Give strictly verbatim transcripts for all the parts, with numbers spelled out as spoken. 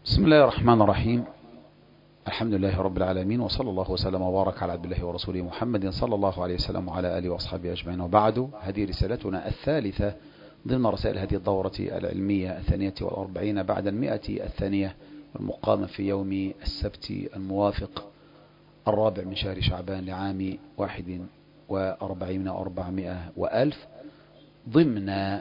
بسم الله الرحمن الرحيم. الحمد لله رب العالمين، وصلى الله وسلم وبارك على عبد الله ورسوله محمد صلى الله عليه وسلم وعلى آله وأصحابه أجمعين، وبعد. هذه رسالتنا الثالثة ضمن رسائل هذه الدورة العلمية الثانية والأربعين بعد المئة الثانية، والمقامة في يوم السبت الموافق الرابع من شهر شعبان لعام واحد وأربعين وأربعمائة وألف، ضمن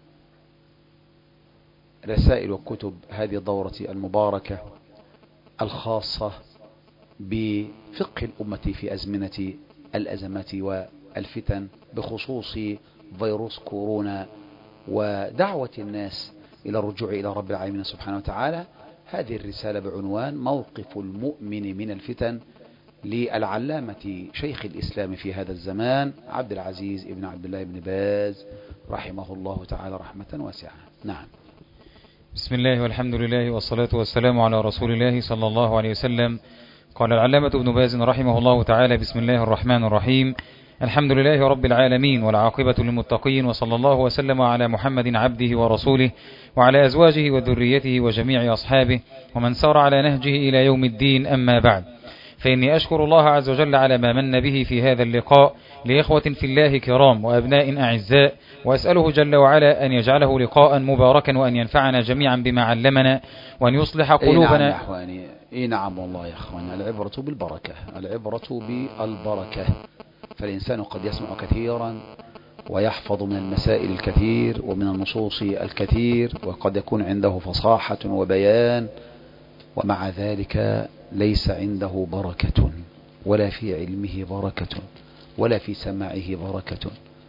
رسائل وكتب هذه الدورة المباركة الخاصة بفقه الأمة في أزمنة الأزمات والفتن، بخصوص فيروس كورونا ودعوة الناس إلى الرجوع إلى رب العالمين سبحانه وتعالى. هذه الرسالة بعنوان موقف المؤمن من الفتن، للعلامة شيخ الإسلام في هذا الزمان عبد العزيز ابن عبد الله بن باز رحمه الله تعالى رحمة واسعة. نعم. بسم الله والحمد لله والصلاة والسلام على رسول الله صلى الله عليه وسلم. قال العلامة ابن باز رحمه الله تعالى: بسم الله الرحمن الرحيم، الحمد لله رب العالمين، والعاقبة للمتقين، وصلى الله وسلم على محمد عبده ورسوله وعلى أزواجه وذريته وجميع أصحابه ومن سار على نهجه إلى يوم الدين. أما بعد، فإني أشكر الله عز وجل على ما من به في هذا اللقاء لإخوة في الله كرام وأبناء أعزاء، وأسأله جل وعلا أن يجعله لقاء مباركا، وأن ينفعنا جميعا بما علمنا، وأن يصلح قلوبنا. إيه نعم يا أخواني، إيه نعم والله يا أخواني، العبرة بالبركة، العبرة بالبركة. فالإنسان قد يسمع كثيرا ويحفظ من المسائل الكثير ومن النصوص الكثير، وقد يكون عنده فصاحة وبيان، ومع ذلك ليس عنده بركة، ولا في علمه بركة، ولا في سماعه بركة.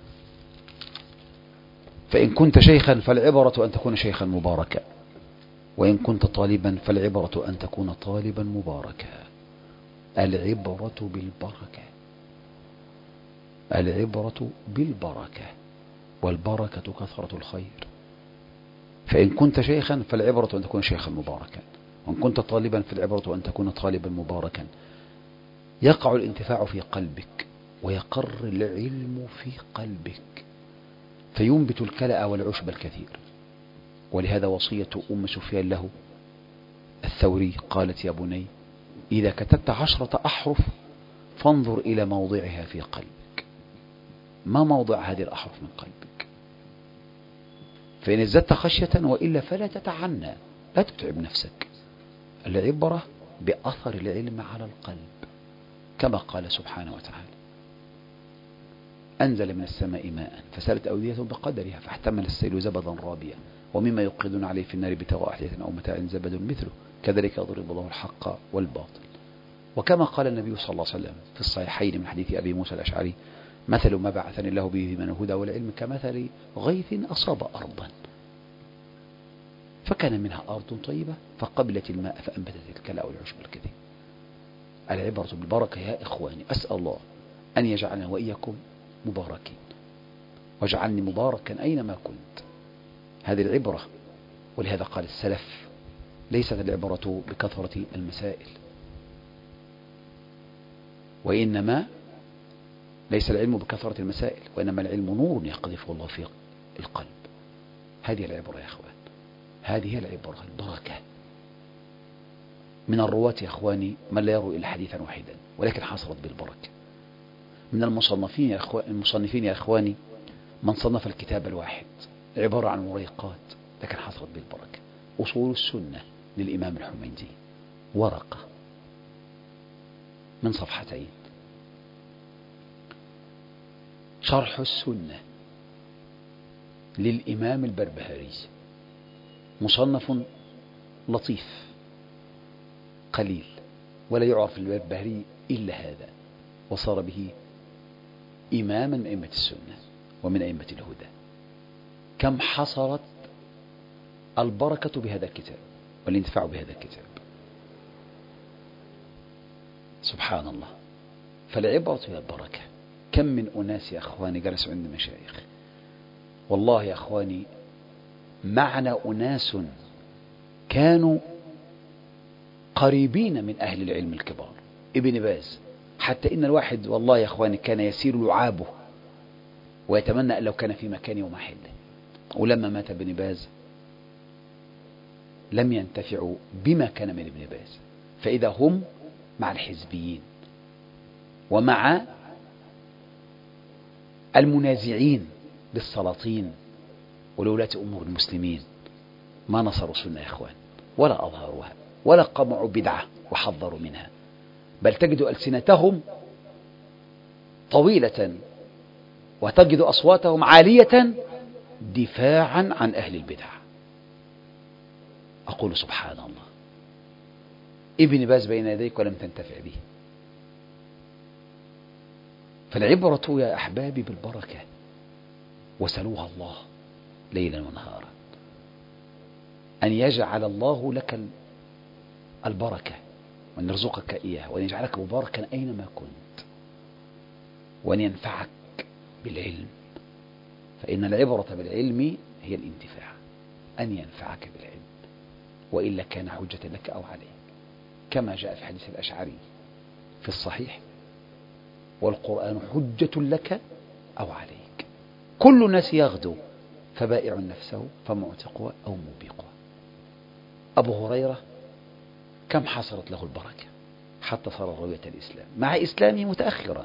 فإن كنت شيخا فالعبرة أن تكون شيخا مباركا، وإن كنت طالبا فالعبرة أن تكون طالبا مباركا. العبرة بالبركة، العبرة بالبركة، والبركة كثرة الخير. فإن كنت شيخا فالعبرة أن تكون شيخا مباركا، وإن كنت طالبا فالعبرة أن تكون طالبا مباركا. يقع الانتفاع في قلبك، ويقر العلم في قلبك، فينبت الكلأ والعشب الكثير. ولهذا وصية أم سفيان له الثوري قالت: يا بني، إذا كتبت عشرة أحرف فانظر إلى موضعها في قلبك. ما موضع هذه الأحرف من قلبك؟ فإن ازددت خشية، وإلا فلا تتعنى، لا تتعب نفسك. العبرة بأثر العلم على القلب، كما قال سبحانه وتعالى: أنزل من السماء ماء فسالت أودية بقدرها فاحتمل السيل زبدا رابيا ومما يوقدون عليه في النار ابتغاء حديث أو متاع زبد مثله كذلك يضرب الله الحق والباطل. وكما قال النبي صلى الله عليه وسلم في الصحيحين من حديث أبي موسى الأشعري: مثل ما بعثني الله به من الهدى والعلم كمثل غيث أصاب أرضا فكان منها أرض طيبة فقبلت الماء فأنبتت الكلأ والعشب الكثير. العبرة بالبركة يا إخواني. أسأل الله أن يجعلنا وإياكم مباركين، واجعلني مباركا أينما كنت. هذه العبرة. ولهذا قال السلف: ليست العبرة بكثرة المسائل، وإنما ليس العلم بكثرة المسائل، وإنما العلم نور يقذفه الله في القلب. هذه العبرة يا أخوان، هذه العبرة البركة. من الرواة يا أخواني من لا يروي إلا حديثا واحدا ولكن حصلت بالبركة. من المصنفين يا أخواني, المصنفين يا أخواني من صنف الكتاب الواحد عبارة عن وريقات لكن حصلت بالبركة. أصول السنة للإمام الحميدي ورقة من صفحتين. شرح السنة للإمام البربهاري مصنف لطيف قليل، ولا يعرف البربهاري إلا هذا، وصار به إماما من أئمة السنة ومن أئمة الهدى. كم حصلت البركة بهذا الكتاب والانتفاع بهذا الكتاب، سبحان الله. فالعبرة هي البركة. كم من أناس يا أخواني جلسوا عند مشايخ، والله يا أخواني معنا أناس كانوا قريبين من أهل العلم الكبار، ابن باز، حتى إن الواحد والله يا أخواني كان يسير لعابه ويتمنى أن لو كان في مكانه ومحله. ولما مات ابن باز لم ينتفعوا بما كان من ابن باز. فإذا هم مع الحزبيين ومع المنازعين للسلاطين ولولاة أمور المسلمين ما نصروا سنة يا إخوان ولا أظهروها ولا قمعوا بدعة وحذروا منها، بل تجد ألسنتهم طويلة وتجد أصواتهم عالية دفاعا عن أهل البدع. أقول سبحان الله، ابن باز بين يديك ولم تنتفع به. فالعبرة يا أحبابي بالبركة، وسلوها الله ليلا ونهارا أن يجعل الله لك البركة وأن يرزقك إياها وأن يجعلك مباركا أينما كنت وأن ينفعك بالعلم، فإن العبرة بالعلم هي الانتفاع، أن ينفعك بالعلم، وإلا كان حجة لك أو عليك، كما جاء في حديث الأشعري في الصحيح: والقرآن حجة لك أو عليك، كل الناس يغدو فبائع نفسه فمعتقها أو موبقها. أبو هريرة كم حصلت له البركة حتى صار راوية الإسلام مع إسلامه متأخرا،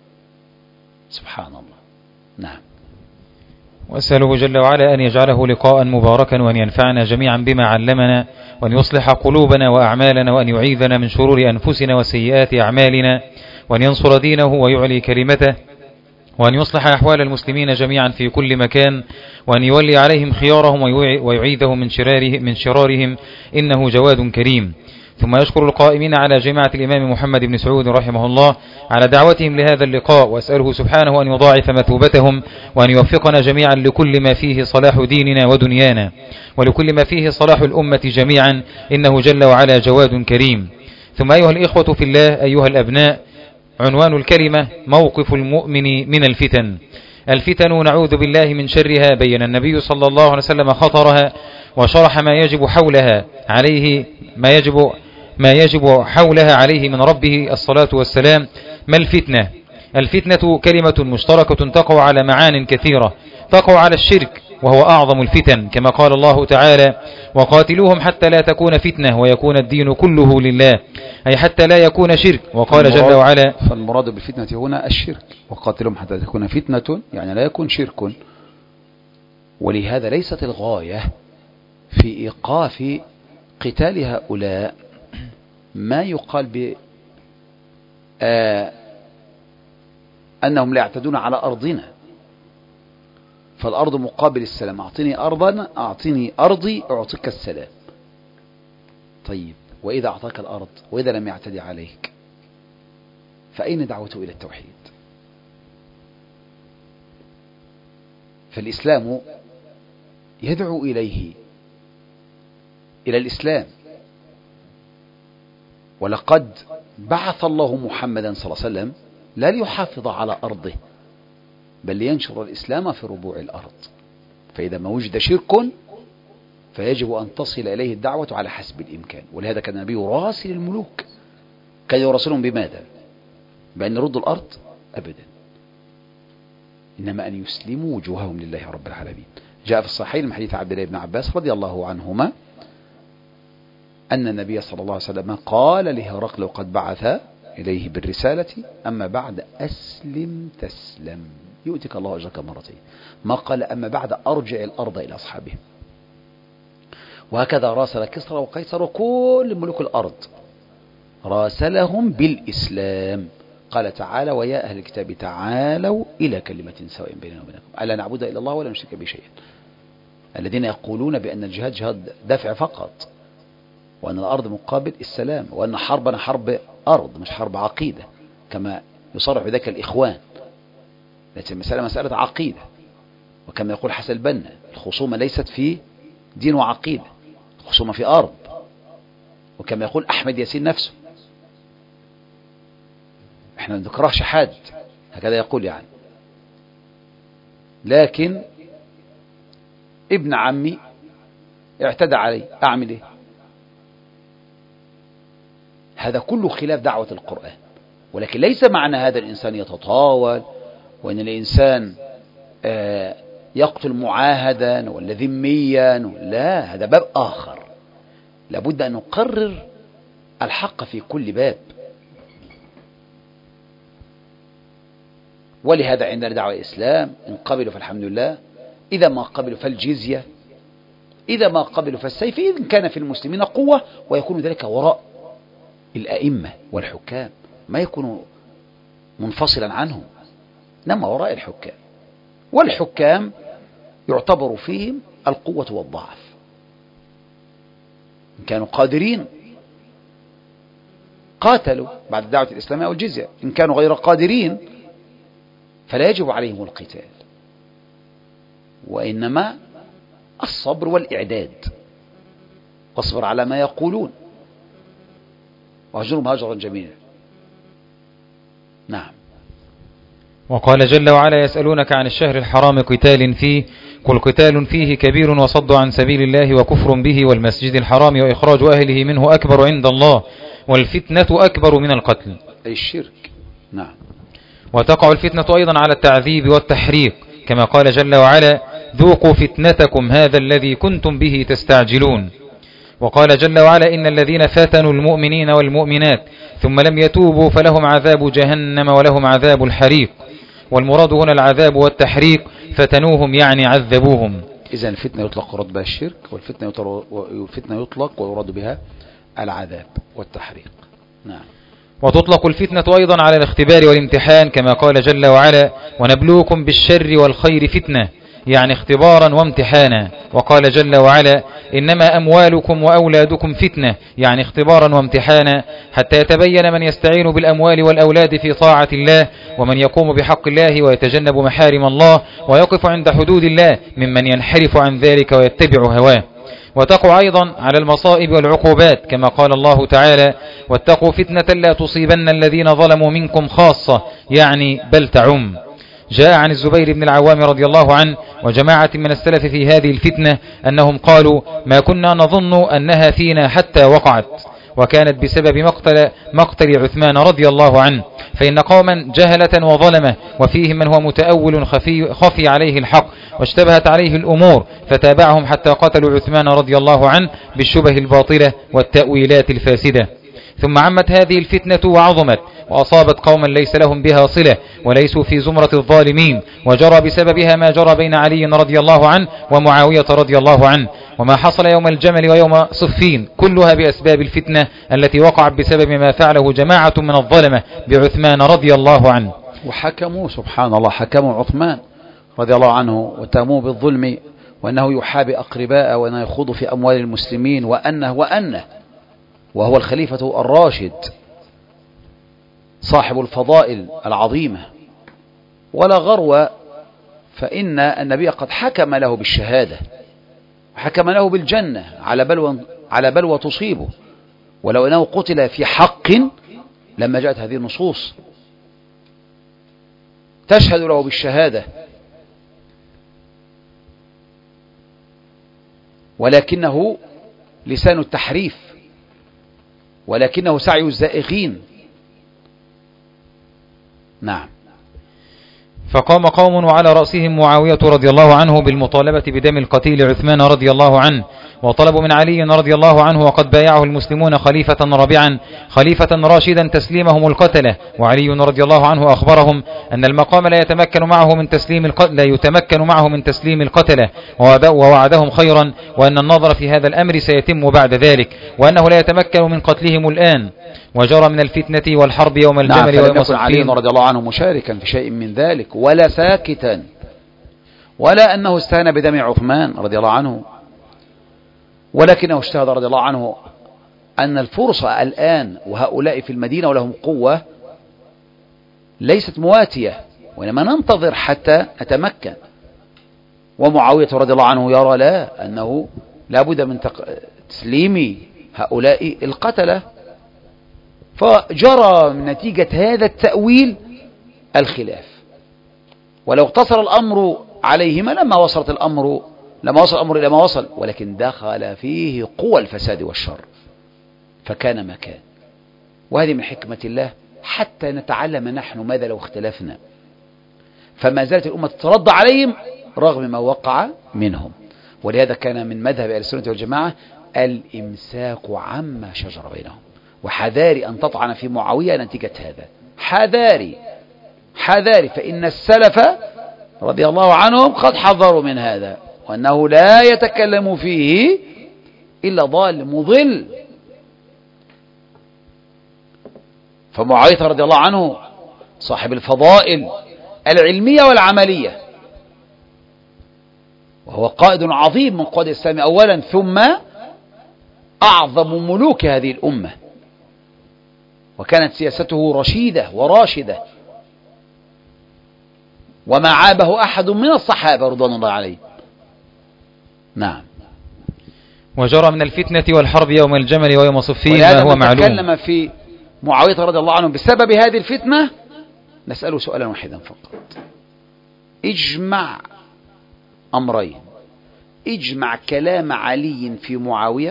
سبحان الله. نعم. وأسأله جل وعلا أن يجعله لقاء مباركا وأن ينفعنا جميعا بما علمنا وأن يصلح قلوبنا وأعمالنا وأن يعيذنا من شرور أنفسنا وسيئات أعمالنا وأن ينصر دينه ويعلي كلمته وأن يصلح أحوال المسلمين جميعا في كل مكان وأن يولي عليهم خيارهم ويعيذهم من شرارهم, من شرارهم إنه جواد كريم. ثم يشكر القائمين على جماعة الإمام محمد بن سعود رحمه الله على دعوتهم لهذا اللقاء، وأسأله سبحانه أن يضاعف مثوبتهم وأن يوفقنا جميعا لكل ما فيه صلاح ديننا ودنيانا ولكل ما فيه صلاح الأمة جميعا، إنه جل وعلا جواد كريم. ثم أيها الإخوة في الله، أيها الأبناء، عنوان الكلمة: موقف المؤمن من الفتن. الفتن نعوذ بالله من شرها، بين النبي صلى الله عليه وسلم خطرها وشرح ما يجب حولها عليه ما يجب ما يجب حولها عليه من ربه الصلاة والسلام. ما الفتنة؟ الفتنة كلمة مشتركة تقع على معان كثيرة، تقع على الشرك وهو أعظم الفتن، كما قال الله تعالى: وقاتلوهم حتى لا تكون فتنة ويكون الدين كله لله، أي حتى لا يكون شرك. وقال جل وعلا: فالمراد بالفتنة هنا الشرك، وقاتلهم حتى تكون فتنة يعني لا يكون شرك. ولهذا ليست الغاية في إيقاف قتال هؤلاء ما يقال ب آه أنهم لا يعتدون على أرضنا، فالأرض مقابل السلام، أعطني أرضا أعطني أرضي أعطيك السلام. طيب، وإذا أعطاك الأرض وإذا لم يعتدي عليك فأين دعوته إلى التوحيد؟ فالإسلام يدعو إليه إلى الإسلام، ولقد بعث الله محمدا صلى الله عليه وسلم لا ليحافظ على أرضه بل لينشر الإسلام في ربوع الأرض. فإذا ما وجد شرك فيجب أن تصل إليه الدعوة على حسب الإمكان. ولهذا كان النبي يراسل الملوك، كان يراسلهم بماذا؟ بأن يردوا الأرض؟ أبدا، إنما أن يسلموا وجوههم لله رب العالمين. جاء في الصحيح من حديث عبد الله بن عباس رضي الله عنهما أن النبي صلى الله عليه وسلم قال لهرقل وقد بعث إليه بالرسالة: أما بعد أسلم تسلم يؤتك الله أجرك مرتين. ما قال أما بعد أرجع الأرض إلى أصحابهم. وهكذا راسل كسرى وقيصر وكل ملوك الأرض، راسلهم بالإسلام. قال تعالى: ويا أهل الكتاب تعالوا إلى كلمة سواء بيننا وبينكم ألا نعبد إلا الله ولا نشرك به شيئا. الذين يقولون بأن الجهاد جهاد دفع فقط، وأن الأرض مقابل السلام، وأن حربنا حرب أرض مش حرب عقيدة كما يصرح بذلك الإخوان، لكن المسألة مسألة عقيدة. وكما يقول حسن البنا: الخصومة ليست في دين وعقيدة، الخصومة في أرض. وكما يقول أحمد ياسين نفسه: احنا ما نكرهش حد، هكذا يقول يعني، لكن ابن عمي اعتدى علي أعمل إيه؟ هذا كله خلاف دعوة القرآن. ولكن ليس معنى هذا الإنسان يتطاول وأن الإنسان يقتل معاهدا ولا ذميا، لا، هذا باب آخر. لابد أن نقرر الحق في كل باب. ولهذا عندنا دعوة الإسلام، إن قبلوا فالحمد لله، إذا ما قبلوا فالجزية، إذا ما قبلوا فالسيف، إذا كان في المسلمين قوة، ويكون ذلك وراء الأئمة والحكام، ما يكون منفصلا عنهم، إنما وراء الحكام. والحكام يعتبر فيهم القوة والضعف، إن كانوا قادرين قاتلوا بعد الدعوة الإسلامية أو الجزية، إن كانوا غير قادرين فلا يجب عليهم القتال، وإنما الصبر والإعداد، واصبر على ما يقولون واهجرهم هجرا جميلا. نعم. وقال جل وعلا: يسألونك عن الشهر الحرام قتال فيه قل قتال فيه كبير وصد عن سبيل الله وكفر به والمسجد الحرام وإخراج أهله منه أكبر عند الله والفتنة أكبر من القتل، أي الشرك. نعم. وتقع الفتنة أيضا على التعذيب والتحريق، كما قال جل وعلا: ذوقوا فتنتكم هذا الذي كنتم به تستعجلون. وقال جل وعلا: إن الذين فتنوا المؤمنين والمؤمنات ثم لم يتوبوا فلهم عذاب جهنم ولهم عذاب الحريق. والمراد هنا العذاب والتحريق، فتنوهم يعني عذبوهم. إذن الفتنة يطلق ورد بها الشرك، والفتنة يطلق ويراد بها العذاب والتحريق. نعم. وتطلق الفتنة أيضا على الاختبار والامتحان، كما قال جل وعلا: ونبلوكم بالشر والخير فتنة، يعني اختبارا وامتحانا. وقال جل وعلا: إنما أموالكم وأولادكم فتنة، يعني اختبارا وامتحانا، حتى يتبين من يستعين بالأموال والأولاد في طاعة الله، ومن يقوم بحق الله ويتجنب محارم الله ويقف عند حدود الله، ممن ينحرف عن ذلك ويتبع هواه. وتقع أيضا على المصائب والعقوبات، كما قال الله تعالى: واتقوا فتنة لا تصيبن الذين ظلموا منكم خاصة، يعني بل تعم. جاء عن الزبير بن العوام رضي الله عنه وجماعة من السلف في هذه الفتنة أنهم قالوا: ما كنا نظن أنها فينا حتى وقعت، وكانت بسبب مقتل, مقتل عثمان رضي الله عنه، فإن قوما جهلة وظلمة، وفيهم من هو متأول خفي, خفي عليه الحق واشتبهت عليه الأمور، فتابعهم حتى قتلوا عثمان رضي الله عنه بالشبه الباطلة والتأويلات الفاسدة. ثم عمت هذه الفتنة وعظمت، وأصابت قوما ليس لهم بها صلة وليسوا في زمرة الظالمين، وجرى بسببها ما جرى بين علي رضي الله عنه ومعاوية رضي الله عنه، وما حصل يوم الجمل ويوم صفين، كلها بأسباب الفتنة التي وقعت بسبب ما فعله جماعة من الظلمة بعثمان رضي الله عنه. وحكموا سبحان الله، حكموا عثمان رضي الله عنه وتهموه بالظلم، وأنه يحابي أقرباء، وأنه يخوض في أموال المسلمين، وأنه وأنه وهو الخليفة الراشد صاحب الفضائل العظيمة. ولا غرو، فإن النبي قد حكم له بالشهادة، حكم له بالجنة على بلوى على بلوى تصيبه، ولو أنه قتل في حق لما جاءت هذه النصوص تشهد له بالشهادة، ولكنه لسان التحريف، ولكنه سعي الزائغين. نعم. فقام قوم وعلى رأسهم معاوية رضي الله عنه بالمطالبة بدم القتيل عثمان رضي الله عنه، وطلبوا من علي رضي الله عنه وقد بايعه المسلمون خليفة رابعا خليفة راشدا تسليمهم القتلة. وعلي رضي الله عنه أخبرهم أن المقام لا يتمكن معه من تسليم القتلة لا يتمكن معه من تسليم القتلة، ووعدهم خيرا، وأن النظر في هذا الأمر سيتم بعد ذلك، وأنه لا يتمكن من قتلهم الآن. وجرى من الفتنة والحرب يوم الجمل نعم. ويوم صفين. علي رضي الله عنه مشاركا في شيء من ذلك ولا ساكتا، ولا أنه استهان بدم عثمان رضي الله عنه، ولكنه اجتهد رضي الله عنه أن الفرصة الآن وهؤلاء في المدينة ولهم قوة ليست مواتية، وإنما ننتظر حتى نتمكن. ومعاوية رضي الله عنه يرى لا، أنه لا بد من تسليم هؤلاء القتلة، فجرى من نتيجة هذا التأويل الخلاف. ولو اقتصر الأمر عليهما لما وصلت الأمر لما وصل الأمر إلى ما وصل، ولكن دخل فيه قوى الفساد والشر فكان مكان. وهذه من حكمة الله حتى نتعلم نحن ماذا لو اختلفنا، فما زالت الأمة تترضى عليهم رغم ما وقع منهم. ولهذا كان من مذهب أهل السنة والجماعة الإمساك عما شجر بينهم، وحذاري أن تطعن في معاوية نتيجة هذا، حذاري حذاري، فإن السلف رضي الله عنهم قد حذروا من هذا، وأنه لا يتكلم فيه إلا ضال مضل. فمعاوية رضي الله عنه صاحب الفضائل العلمية والعملية، وهو قائد عظيم من قواد الإسلام أولا، ثم أعظم ملوك هذه الأمة، وكانت سياسته رشيدة وراشدة، وما عابه أحد من الصحابة رضوان الله عليه. نعم. وجرى من الفتنة والحرب يوم الجمل ويوم صفين ما هو معلوم. تكلم في معاوية رضي الله عنه بسبب هذه الفتنة، نسأله سؤالا واحدا فقط، اجمع أمرين، اجمع كلام علي في معاوية،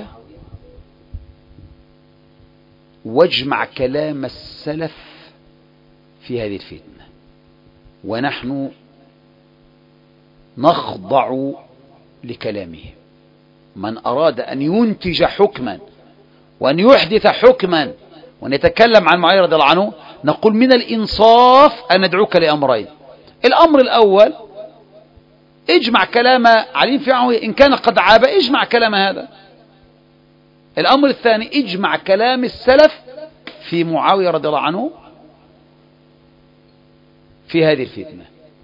واجمع كلام السلف في هذه الفتنة، ونحن نخضع لكلامه. من أراد أن ينتج حكما وأن يحدث حكما وأن يتكلم عن معاوية رضي الله عنه، نقول من الإنصاف أن ندعوك لأمرين. الأمر الأول، اجمع كلام علي في معاوية، إن كان قد عاب اجمع كلام هذا. الأمر الثاني، اجمع كلام السلف في معاوية رضي الله عنه في هذه الفتنة،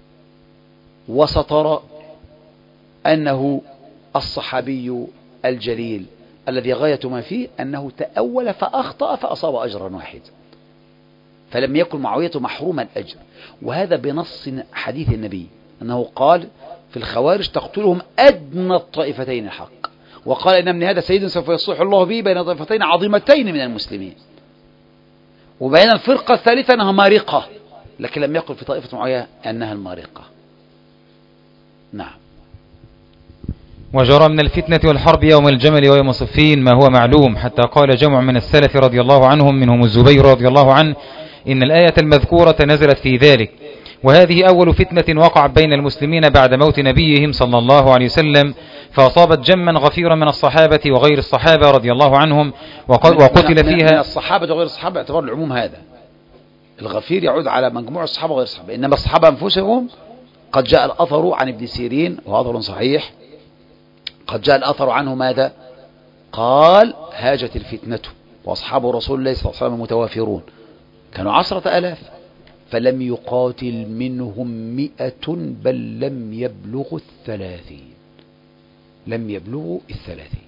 وسترى أنه الصحابي الجليل الذي غاية ما فيه أنه تأول فأخطأ فأصاب أجرا واحدا، فلم يكن معاوية محروم الأجر. وهذا بنص حديث النبي أنه قال في الخوارج تقتلهم أدنى الطائفتين الحق، وقال إن من هذا سيد سوف يصلح الله به بين طائفتين عظيمتين من المسلمين، وبين الفرقة الثالثة أنها مارقة، لكن لم يقل في طائفة معاوية أنها المارقة. نعم. وجرى من الفتنة والحرب يوم الجمل ويوم صفين ما هو معلوم، حتى قال جمع من السلف رضي الله عنهم منهم الزبير رضي الله عنه إن الآية المذكورة نزلت في ذلك، وهذه أول فتنة وقعت بين المسلمين بعد موت نبيهم صلى الله عليه وسلم، فأصابت جما غفيرا من الصحابة وغير الصحابة رضي الله عنهم، وقتل فيها من الصحابة وغير الصحابة اعتبار العموم. هذا الغفير يعود على مجموع الصحابة وغير الصحابة، إنما الصحابة أنفسهم قد جاء الأثر عن ابن سيرين وأثر صحيح، قد جاء الأثر عنه ماذا؟ قال هاجت الفتنة وأصحاب رسول الله صلى الله عليه وسلم متوافرون، كانوا عشرة ألاف، فلم يقاتل منهم مئة بل لم يبلغوا الثلاثين، لم يبلغوا الثلاثين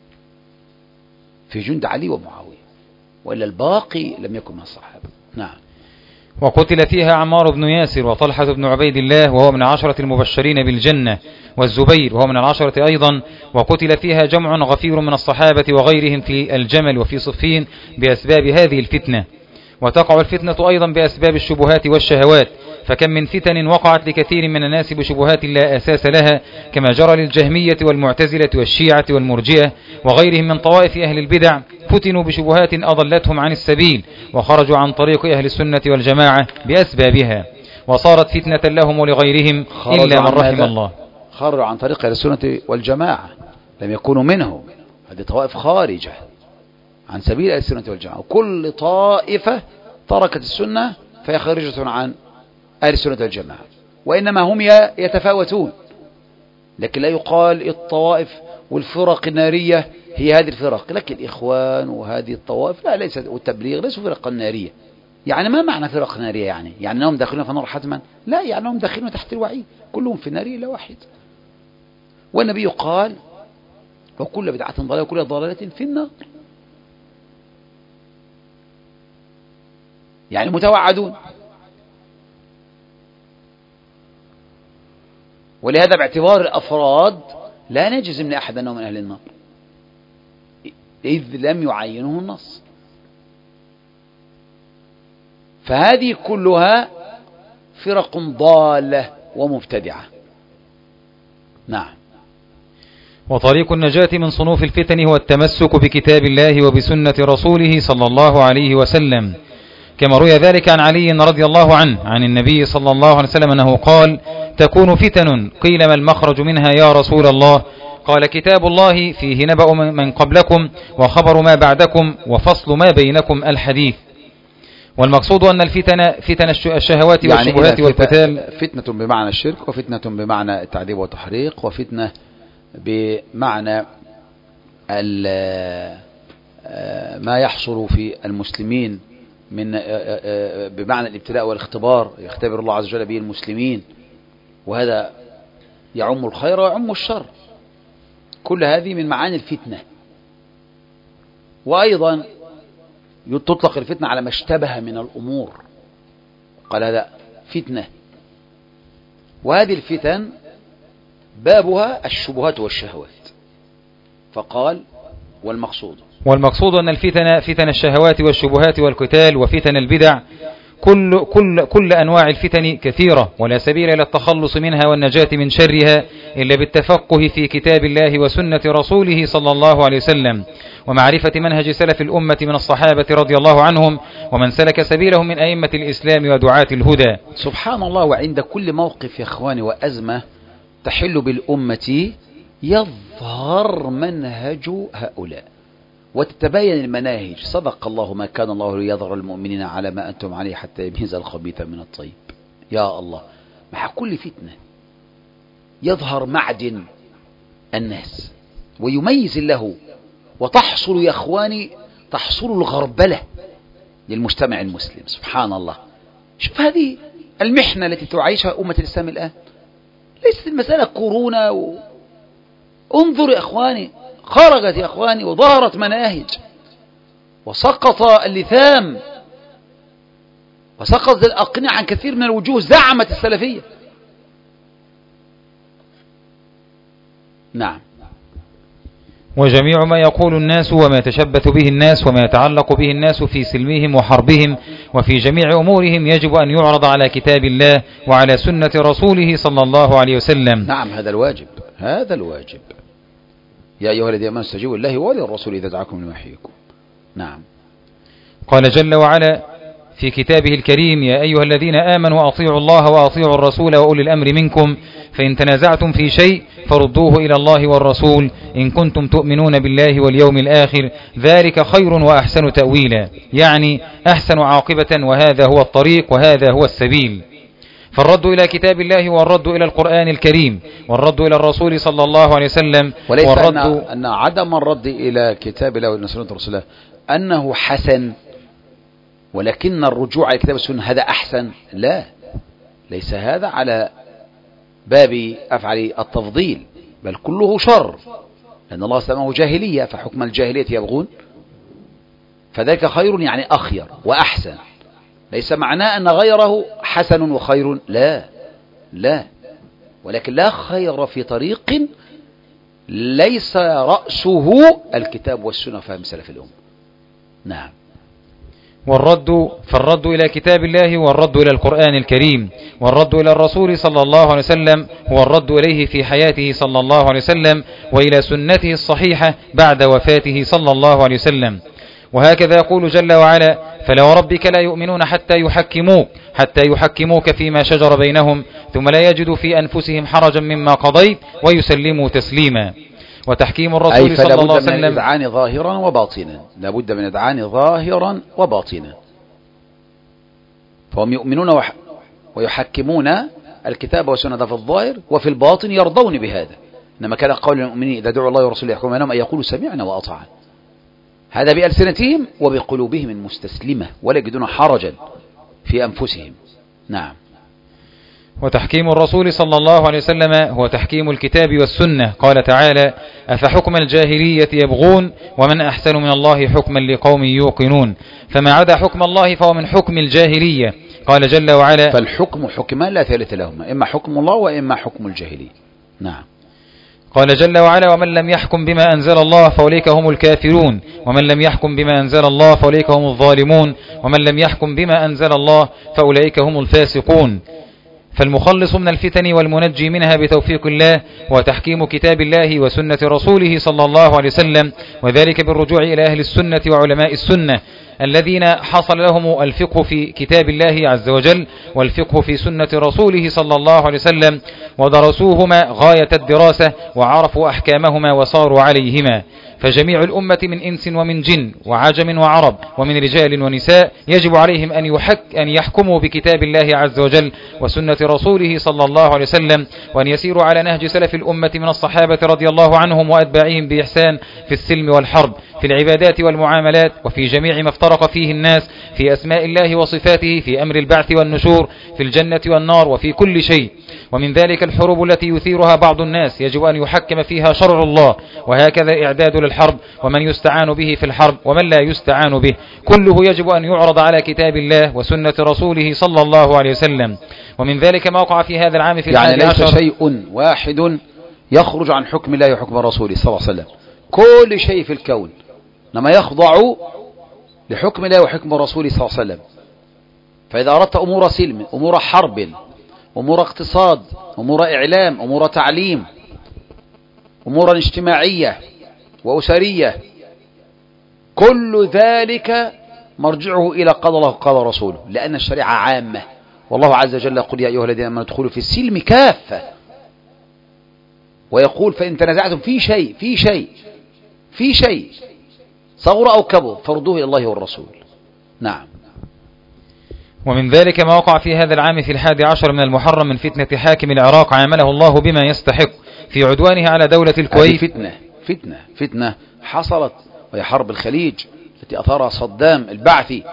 في جند علي ومعاوية، وإلا الباقي لم يكن من الصحابة. نعم. وقتل فيها عمار بن ياسر وطلحة بن عبيد الله وهو من العشرة المبشرين بالجنة، والزبير وهو من العشرة أيضا، وقتل فيها جمع غفير من الصحابة وغيرهم في الجمل وفي صفين بأسباب هذه الفتنة. وتقع الفتنة أيضا بأسباب الشبهات والشهوات، فكم من فتن وقعت لكثير من الناس بشبهات لا أساس لها، كما جرى للجهمية والمعتزلة والشيعة والمرجئة وغيرهم من طوائف أهل البدع، فتنوا بشبهات أضلتهم عن السبيل وخرجوا عن طريق أهل السنة والجماعة بأسبابها، وصارت فتنة لهم ولغيرهم إلا من رحم الله. خرجوا عن طريق أهل السنة والجماعة، لم يكونوا منهم، هذه طوائف خارجة عن سبيل أهل السنة والجماعة، وكل طائفة تركت السنة فهي خارجة عن أهل السنة والجماعة، وإنما هم يتفاوتون، لكن لا يقال الطوائف والفرق النارية هي هذه الفرق، لكن الإخوان وهذه الطوائف لا، ليست، والتبليغ ليسوا فرق نارية. يعني ما معنى فرق نارية؟ يعني يعني أنهم داخلين في النار حتما؟ لا، يعني أنهم داخلين تحت الوعيد، كلهم في النار إلا واحد. والنبي قال وكل بدعة ضلالة وكل ضلالة في النار، يعني متوعدون. ولهذا باعتبار الأفراد لا نجزم لأحد أنه من أهل النار إذ لم يعينه النص، فهذه كلها فرق ضالة ومبتدعة. نعم. وطريق النجاة من صنوف الفتن هو التمسك بكتاب الله وبسنة رسوله صلى الله عليه وسلم، كما روي ذلك عن علي رضي الله عنه عن النبي صلى الله عليه وسلم أنه قال: تكون فتن، قيل ما المخرج منها يا رسول الله؟ قال كتاب الله فيه نبأ من قبلكم وخبر ما بعدكم وفصل ما بينكم الحديث. والمقصود أن الفتن فتن الشهوات يعني والشبهات والقتال فتنة بمعنى الشرك، وفتنة بمعنى التعذيب والتحريق، وفتنة بمعنى ما يحصل في المسلمين من بمعنى الابتلاء والاختبار، يختبر الله عز وجل به المسلمين، وهذا يعم الخير ويعم الشر. كل هذه من معاني الفتنة. وأيضا تطلق الفتنة على ما اشتبه من الأمور، قال هذا فتنة. وهذه الفتن بابها الشبهات والشهوات، فقال والمقصود والمقصود أن الفتن فتن الشهوات والشبهات والقتال وفتن البدع، كل, كل, كل أنواع الفتن كثيرة، ولا سبيل إلى التخلص منها والنجاة من شرها إلا بالتفقه في كتاب الله وسنة رسوله صلى الله عليه وسلم، ومعرفة منهج سلف الأمة من الصحابة رضي الله عنهم ومن سلك سبيلهم من أئمة الإسلام ودعاة الهدى. سبحان الله. وعند كل موقف يا إخواني وأزمة تحل بالأمة يظهر منهج هؤلاء وتتبين المناهج. صدق الله، ما كان الله ليظهر المؤمنين على ما أنتم عليه حتى يميز الخبيث من الطيب. يا الله، مع كل فتنة يظهر معدن الناس ويميز له، وتحصل يا إخواني تحصل الغربلة للمجتمع المسلم. سبحان الله. شوف هذه المحنة التي تعيشها أمة الإسلام الآن، ليست المسألة كورونا و... انظر يا إخواني، خرجت يا إخواني وظهرت مناهج، وسقط اللثام، وسقط الأقنعة عن كثير من الوجوه زعمت السلفية. نعم. وجميع ما يقول الناس وما يتشبث به الناس وما يتعلق به الناس في سلمهم وحربهم وفي جميع أمورهم يجب أن يعرض على كتاب الله وعلى سنة رسوله صلى الله عليه وسلم. نعم، هذا الواجب، هذا الواجب. يا أيها الذين آمنوا استجيبوا لله وللرسول إذا دعاكم لما يحييكم. نعم. قال جل وعلا في كتابه الكريم: يا أيها الذين آمنوا أطيعوا الله وأطيعوا الرسول وأولي الأمر منكم فإن تنازعتم في شيء فردوه إلى الله والرسول إن كنتم تؤمنون بالله واليوم الآخر ذلك خير وأحسن تأويلا، يعني أحسن عاقبة، وهذا هو الطريق وهذا هو السبيل. فالرد إلى كتاب الله والرد إلى القرآن الكريم والرد إلى الرسول صلى الله عليه وسلم، وليس أن, أن عدم الرد إلى كتاب الله وسنة رسوله أنه حسن، ولكن الرجوع على كتاب السنة هذا أحسن. لا، ليس هذا على باب أفعل التفضيل، بل كله شر، لأن الله سماه جاهلية فحكم الجاهلية يبغون، فذلك خير يعني أخير وأحسن. ليس معناه أن غيره حسن وخير، لا لا، ولكن لا خير في طريق ليس رأسه الكتاب والسنة فهم سلف الأمة. نعم. والرد فالرد إلى كتاب الله والرد إلى القرآن الكريم والرد إلى الرسول صلى الله عليه وسلم هو الرد إليه في حياته صلى الله عليه وسلم وإلى سنته الصحيحة بعد وفاته صلى الله عليه وسلم. وهكذا يقول جل وعلا: فلا وربك لا يؤمنون حتى يحكموك حتى يحكموك فيما شجر بينهم ثم لا يجدوا في أنفسهم حرجا مما قضيت ويسلموا تسليما. وتحكيم الرسول صلى الله عليه وسلم من الإذعان ظاهرا وباطنا، لابد من الإذعان ظاهرا وباطنا. فهم يؤمنون وح... ويحكمون الكتاب والسنة في الظاهر، وفي الباطن يرضون بهذا. إنما كان قول المؤمنين إذا دعوا الله ورسوله يحكم بينهم أن يقولوا سمعنا وأطعنا، هذا بألسنتهم وبقلوبهم المستسلمة، ولا يجدون حرجا في أنفسهم. نعم. وتحكيم الرسول صلى الله عليه وسلم هو تحكيم الكتاب والسنة. قال تعالى: أفحكم الجاهلية يبغون ومن أحسن من الله حكما لقوم يوقنون. فما عدا حكم الله فهو من حكم الجاهلية. قال جل وعلا: فالحكم حكمان لا ثالث لهما، إما حكم الله وإما حكم الجاهلية. نعم. قال جل وعلا: ومن لم يحكم بما أنزل الله فأولئك هم الكافرون ومن لم يحكم بما أنزل الله فأولئك هم الظالمون ومن لم يحكم بما أنزل الله فأولئك هم الفاسقون. فالمخلص من الفتن والمنجي منها بتوفيق الله وتحكيم كتاب الله وسنة رسوله صلى الله عليه وسلم، وذلك بالرجوع إلى أهل السنة وعلماء السنة الذين حصل لهم الفقه في كتاب الله عز وجل والفقه في سنة رسوله صلى الله عليه وسلم ودرسوهما غاية الدراسة وعرفوا أحكامهما وصاروا عليهما. فجميع الأمة من إنس ومن جن وعجم وعرب ومن رجال ونساء يجب عليهم أن, يحك أن يحكموا بكتاب الله عز وجل وسنة رسوله صلى الله عليه وسلم، وأن يسيروا على نهج سلف الأمة من الصحابة رضي الله عنهم وأتباعهم بإحسان في السلم والحرب، في العبادات والمعاملات، وفي جميع ما افترق فيه الناس في أسماء الله وصفاته، في أمر البعث والنشور، في الجنة والنار، وفي كل شيء. ومن ذلك الحروب التي يثيرها بعض الناس يجب أن يحكم فيها شرع الله، وهكذا إعداد للحرب ومن يستعان به في الحرب ومن لا يستعان به، كله يجب أن يعرض على كتاب الله وسنة رسوله صلى الله عليه وسلم. ومن ذلك ما وقع في هذا العام في يعني الحادي ليس عشر شيء واحد يخرج عن حكم الله وحكم رسوله صلى الله عليه وسلم، كل شيء في الكون لما يخضع لحكم الله وحكم رسوله صلى الله عليه وسلم. فإذا أردت أمور سلم، أمور حرب، أمور اقتصاد، أمور إعلام، أمور تعليم، أمور اجتماعية وأسرية، كل ذلك مرجعه إلى قضى الله وقضى رسوله، لأن الشريعة عامة. والله عز وجل يقول يا أيها الذين آمنوا ادخلوا في السلم كافة، ويقول فإن تنازعتم في شيء في شيء في شيء صغر أو كبر فردوه إلى الله والرسول. نعم. ومن ذلك ما وقع في هذا العام في الحادي عشر من المحرم من فتنة حاكم العراق عامله الله بما يستحق في عدوانه على دولة الكويت. فتنة فتنة فتنة حصلت، وهي حرب الخليج التي أثارها صدام البعثي،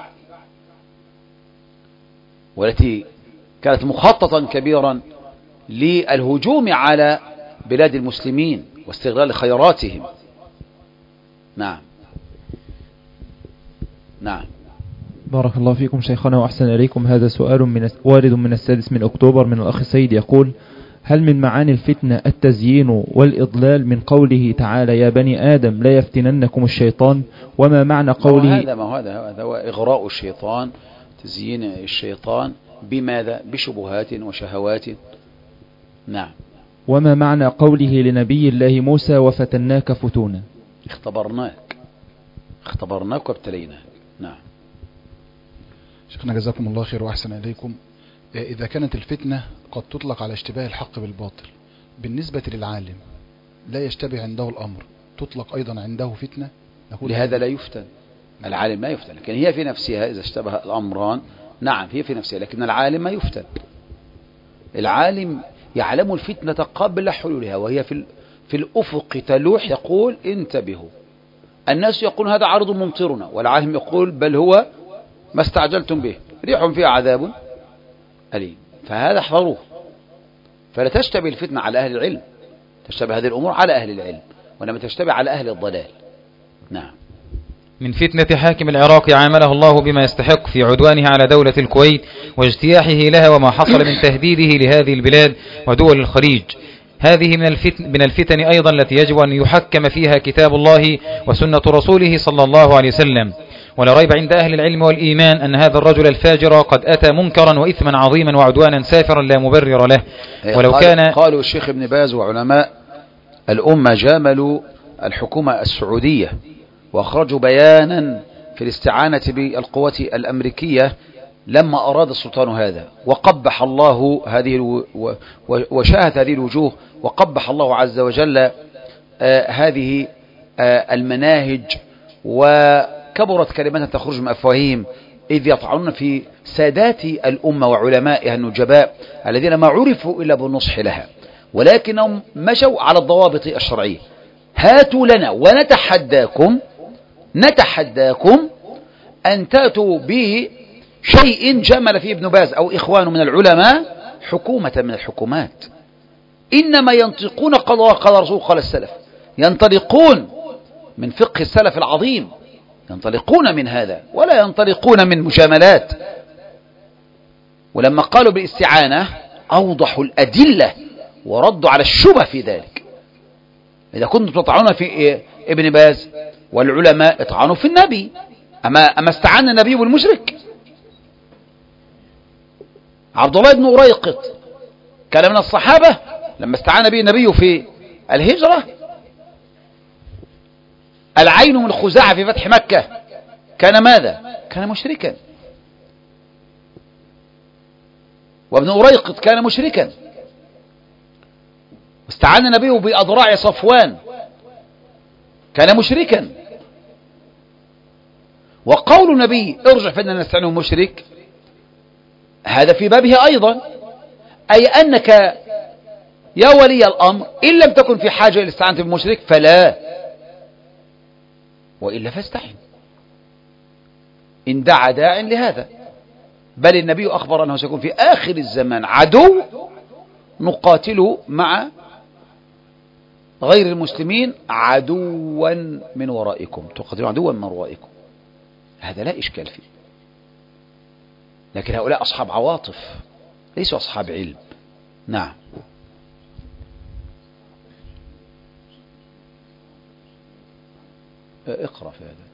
والتي كانت مخططا كبيرا للهجوم على بلاد المسلمين واستغلال خيراتهم. نعم نعم. بارك الله فيكم شيخنا وأحسن إليكم. هذا سؤال من وارد من السادس من أكتوبر من الأخ سيد يقول: هل من معاني الفتنة التزيين والإضلال من قوله تعالى يا بني آدم لا يفتننكم الشيطان؟ وما معنى قوله؟ هذا ما هذا هذا هو إغراء الشيطان، تزيين الشيطان بماذا؟ بشبهات وشهوات. نعم. وما معنى قوله لنبي الله موسى وفتناك فتونا؟ اختبرناك اختبرناك وابتليناك. نعم. شيخنا جزاكم الله خير وأحسن إليكم. إذا كانت الفتنة قد تطلق على اشتباه الحق بالباطل، بالنسبة للعالم لا يشتبه عنده الأمر تطلق أيضا عنده فتنة؟ لهذا لا يفتن العالم، لا يفتن، لكن هي في نفسها إذا اشتبه الأمران نعم هي في نفسها، لكن العالم ما يفتن. العالم يعلم الفتنة قبل حلولها، وهي في في الأفق تلوح، يقول انتبهوا. الناس يقول هذا عرض ممطرنا، والعالم يقول بل هو ما استعجلتم به، ريح فيها عذاب أليم، فهذا احذروه. فلا تشتبه الفتنة على أهل العلم، تشتبه هذه الأمور على أهل العلم، ولما تشتبه على أهل الضلال. نعم. من فتنة حاكم العراق عامله الله بما يستحق في عدوانه على دولة الكويت واجتياحه لها وما حصل من تهديده لهذه البلاد ودول الخليج. هذه من الفتن, من الفتن أيضا التي يجب أن يحكم فيها كتاب الله وسنة رسوله صلى الله عليه وسلم. ولا ريب عند أهل العلم والإيمان أن هذا الرجل الفاجر قد أتى منكرا وإثما عظيما وعدوانا سافرا لا مبرر له. ولو كان قالوا الشيخ ابن باز وعلماء الأمة جاملوا الحكومة السعودية وأخرجوا بيانا في الاستعانة بالقوات الأمريكية لما أراد السلطان هذا، وقبح الله هذه وشاهد هذه الوجوه، وقبح الله عز وجل آه هذه آه المناهج، وكبرت كلمات تخرج من أفواههم إذ يطعنون في سادات الأمة وعلمائها النجباء الذين ما عرفوا إلا بالنصح لها، ولكنهم مشوا على الضوابط الشرعية. هاتوا لنا ونتحداكم نتحداكم أن تأتوا به شيء جمل فيه ابن باز أو إخوان من العلماء حكومة من الحكومات. إنما ينطقون قال الله قال رسول قال السلف، ينطلقون من فقه السلف العظيم، ينطلقون من هذا ولا ينطلقون من مجاملات. ولما قالوا بالاستعانة أوضحوا الأدلة وردوا على الشبه في ذلك. إذا كنتم تطعنون في ابن باز والعلماء اطعنوا في النبي، أما, أما استعان النبي بالمشرك؟ عبد الله بن أريقط كان من الصحابة لما استعان به النبي في الهجرة. العين من خزاعة في فتح مكة كان ماذا؟ كان مشركا. وابن أريقط كان مشركا، واستعان النبي بأضراع صفوان، كان مشركا. وقول النبي ارجع فإننا نستعينه مشرك، هذا في بابه أيضا، أي أنك يا ولي الأمر إن لم تكن في حاجة إلى الاستعانة بمشرك فلا، وإلا فاستعن إن دعا داع لهذا. بل النبي أخبر أنه سيكون في آخر الزمان عدو نقاتله مع غير المسلمين عدوا من ورائكم، تقاتلون عدوا من ورائكم، هذا لا إشكال فيه. لكن هؤلاء أصحاب عواطف ليسوا أصحاب علم. نعم. اقرأ في هذا.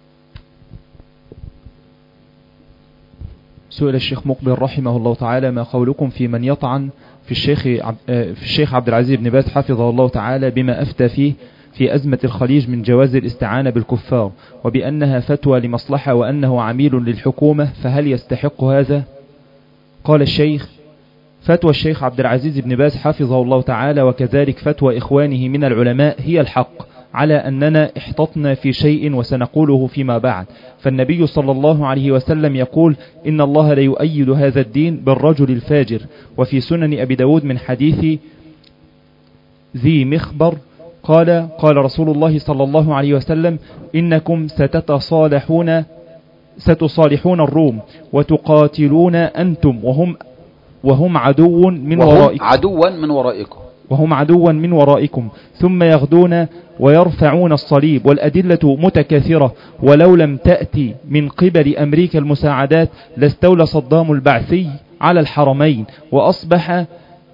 سئل الشيخ مقبل رحمه الله تعالى: ما قولكم في من يطعن في الشيخ في الشيخ عبد العزيز بن باز حفظه الله تعالى بما أفتى فيه في أزمة الخليج من جواز الاستعانة بالكفار، وبأنها فتوى لمصلحة وأنه عميل للحكومة، فهل يستحق هذا؟ قال الشيخ: فتوى الشيخ عبد العزيز بن باز حفظه الله تعالى وكذلك فتوى إخوانه من العلماء هي الحق، على أننا احتطنا في شيء وسنقوله فيما بعد. فالنبي صلى الله عليه وسلم يقول: إن الله لا يؤيد هذا الدين بالرجل الفاجر. وفي سنن أبي داود من حديث ذي مخبر قال: قال رسول الله صلى الله عليه وسلم: إنكم ستتصالحون ستصالحون الروم وتقاتلون أنتم وهم وهم عدو من وهم ورائكم عدوا من ورائكم وهم عدوا من ورائكم ثم يغدون ويرفعون الصليب. والأدلة متكاثرة، ولو لم تأتي من قبل أمريكا المساعدات لاستولى صدام البعثي على الحرمين وأصبح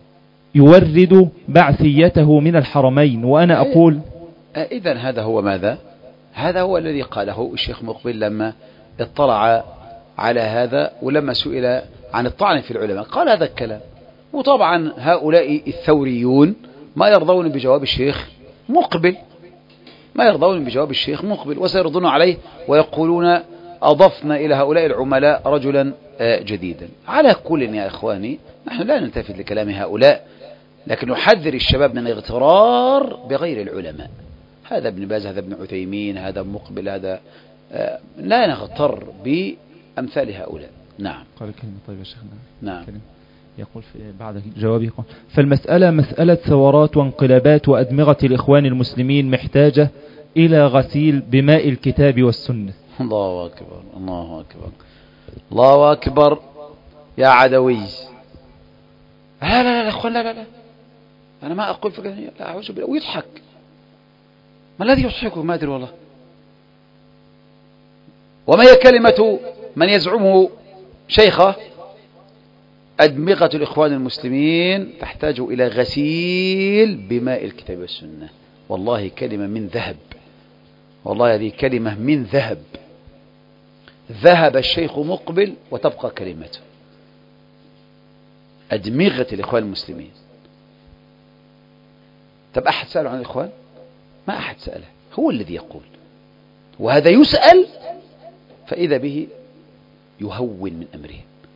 يورد بعثيته من الحرمين. وأنا أقول إذن هذا هو ماذا؟ هذا هو الذي قاله الشيخ مقبل لما اطلع على هذا ولما سئل عن الطعن في العلماء قال هذا الكلام. وطبعا هؤلاء الثوريون ما يرضون بجواب الشيخ مقبل، ما يرضون بجواب الشيخ مقبل، وسيردون عليه ويقولون أضفنا إلى هؤلاء العملاء رجلا جديدا. على كل يا إخواني نحن لا نلتفت لكلام هؤلاء، لكن نحذر الشباب من الاغترار بغير العلماء. هذا ابن باز، هذا ابن عثيمين، هذا مقبل، هذا لا نغتر بأمثال هؤلاء. نعم. قال كلمة طيبة يا شيخنا. نعم. كلمة. يقول في بعد جوابه: فالمسألة مسألة ثورات وانقلابات وأدمغة الإخوان المسلمين محتاجة إلى غسيل بماء الكتاب والسنة. الله أكبر، الله أكبر، الله أكبر يا عدوي. لا لا لا أخوان، لا لا لا أنا ما أقول فكرة، لا أعوذ بالله. ويضحك، ما الذي يضحكه؟ ما أدري والله. وما هي كلمة من يزعمه شيخه؟ أدمغة الإخوان المسلمين تحتاج إلى غسيل بماء الكتاب والسنة. والله كلمة من ذهب، والله هذه كلمة من ذهب. ذهب الشيخ مقبل وتبقى كلمته. أدمغة الإخوان المسلمين. طب أحد سأله عن الإخوان؟ ما أحد سأله، هو الذي يقول. وهذا يسأل فإذا به يهون من أمره.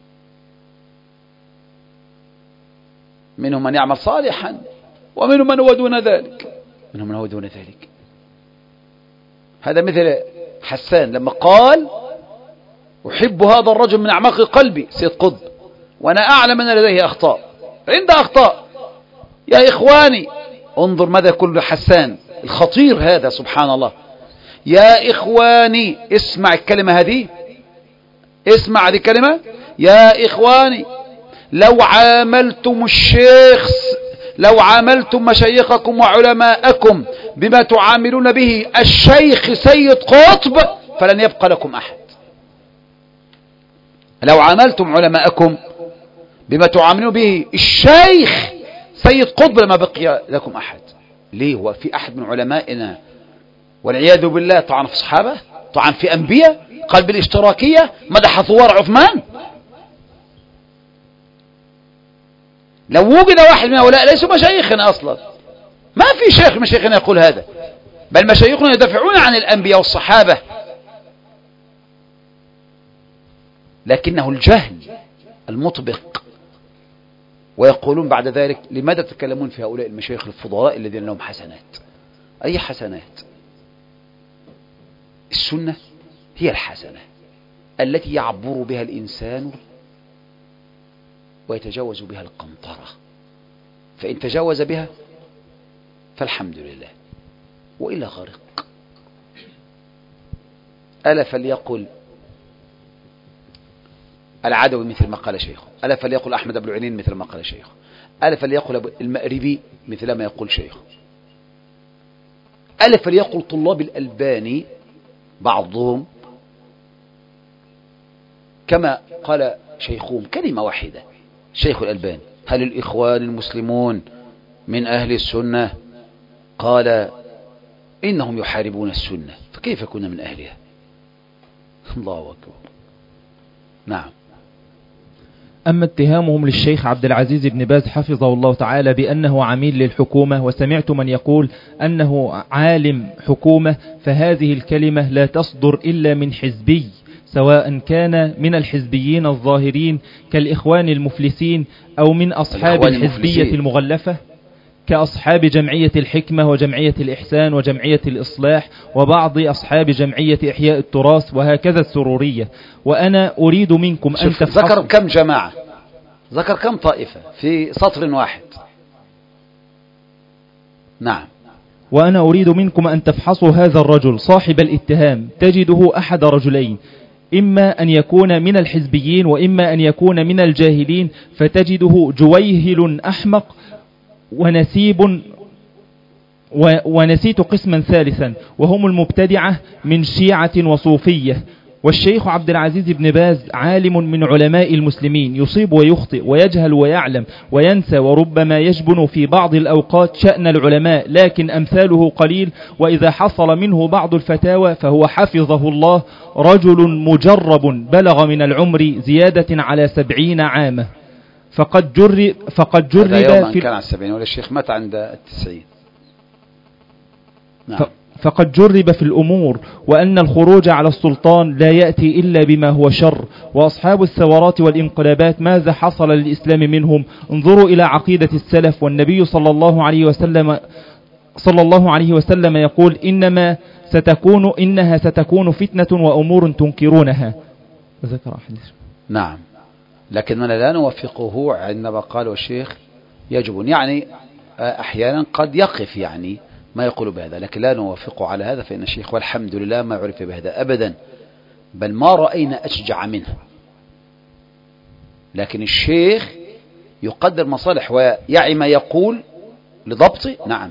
منهم من يعمل صالحا ومنهم من هو دون ذلك، منهم من هو دون ذلك. هذا مثل حسان لما قال: أحب هذا الرجل من أعماق قلبي، سيد قطب، وأنا أعلم أن لديه أخطاء، عند أخطاء. يا إخواني انظر ماذا يقول حسان الخطير هذا، سبحان الله. يا إخواني، اسمع الكلمة هذه، اسمع هذه الكلمة. يا إخواني، لو عاملتم الشيخ لو عاملتم مشايخكم وعلماءكم بما تعاملون به الشيخ سيد قطب فلن يبقى لكم أحد. لو عاملتم علماءكم بما تعاملون به الشيخ سيد قطب لما بقي لكم أحد. ليه؟ هو في أحد من علمائنا والعياذ بالله طعن في صحابة، طعن في أنبياء، قال بالاشتراكية، مدح ثوار عثمان؟ لو وجد واحد من هؤلاء ليسوا مشايخنا أصلا، ما في شيخ مشايخنا يقول هذا، بل مشايخنا يدافعون عن الأنبياء والصحابة. لكنه الجهل المطبق. ويقولون بعد ذلك لماذا تتكلمون في هؤلاء المشايخ الفضلاء الذين لهم حسنات؟ أي حسنات؟ السنة هي الحسنة التي يعبر بها الإنسان ويتجاوز بها القنطرة، فإن تجاوز بها فالحمد لله، وإلا غرق. ألا فليقل العدوي مثل ما قال شيخه، ألا فليقل أحمد بن عينين مثل ما قال شيخه، ألا فليقل المأربي مثل ما يقول شيخه، ألا فليقل طلاب الألباني بعضهم كما قال شيخهم كلمة واحدة شيخ الألباني: هل الإخوان المسلمون من أهل السنة؟ قال: إنهم يحاربون السنة، فكيف كنا من أهلها؟ الله أكبر. نعم. أما اتهامهم للشيخ عبد العزيز بن باز حفظه الله تعالى بأنه عميل للحكومة، وسمعت من يقول أنه عالم حكومة، فهذه الكلمة لا تصدر إلا من حزبي، سواء كان من الحزبيين الظاهرين كالإخوان المفلسين أو من أصحاب الحزبية المغلفة كأصحاب جمعية الحكمة وجمعية الإحسان وجمعية الإصلاح وبعض أصحاب جمعية إحياء التراث وهكذا السرورية. وأنا أريد منكم أن تفحصوا. ذكر كم جماعة، ذكر كم طائفة في سطر واحد. نعم. وأنا أريد منكم أن تفحصوا هذا الرجل صاحب الاتهام، تجده أحد رجلين: إما أن يكون من الحزبيين وإما أن يكون من الجاهلين، فتجده جويهل أحمق ونسيب ونسيت قسما ثالثا وهم المبتدعة من شيعة وصوفية. والشيخ عبد العزيز بن باز عالم من علماء المسلمين، يصيب ويخطئ ويجهل ويعلم وينسى، وربما يجبن في بعض الأوقات شأن العلماء، لكن أمثاله قليل، وإذا حصل منه بعض الفتاوى فهو حفظه الله رجل مجرب بلغ من العمر زيادة على سبعين عاما، فقد جرب فقد جرب يوم في كان على السبعين، ولا الشيخ مات عند التسعين. نعم. فقد جرب في الأمور، وأن الخروج على السلطان لا يأتي إلا بما هو شر. وأصحاب الثورات والانقلابات ماذا حصل للإسلام منهم؟ انظروا إلى عقيدة السلف، والنبي صلى الله عليه وسلم صلى الله عليه وسلم يقول: إنما ستكون إنها ستكون فتنة وأمور تنكرونها. ذكر حديث. نعم، لكننا لا نوافقه عندما قال الشيخ يجب، يعني أحيانا قد يقف يعني ما يقول بهذا، لكن لا نوافقه على هذا، فإن الشيخ والحمد لله ما عرف بهذا أبدا، بل ما رأينا أشجع منه. لكن الشيخ يقدر مصالح ويعي ما يقول لضبط. نعم.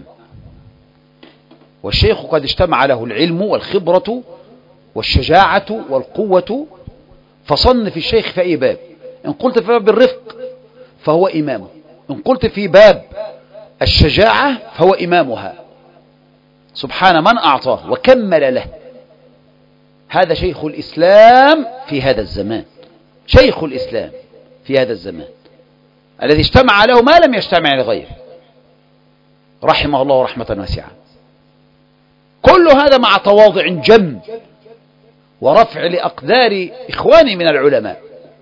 والشيخ قد اجتمع له العلم والخبرة والشجاعة والقوة، فصنف الشيخ في أي باب. إن قلت في باب الرفق فهو إمامه، إن قلت في باب الشجاعة فهو إمامها، سبحان من أعطاه وكمل له. هذا شيخ الإسلام في هذا الزمان، شيخ الإسلام في هذا الزمان الذي اجتمع له ما لم يجتمع لغيره، رحمه الله رحمة واسعة. كل هذا مع تواضع جم ورفع لأقدار إخواني من العلماء.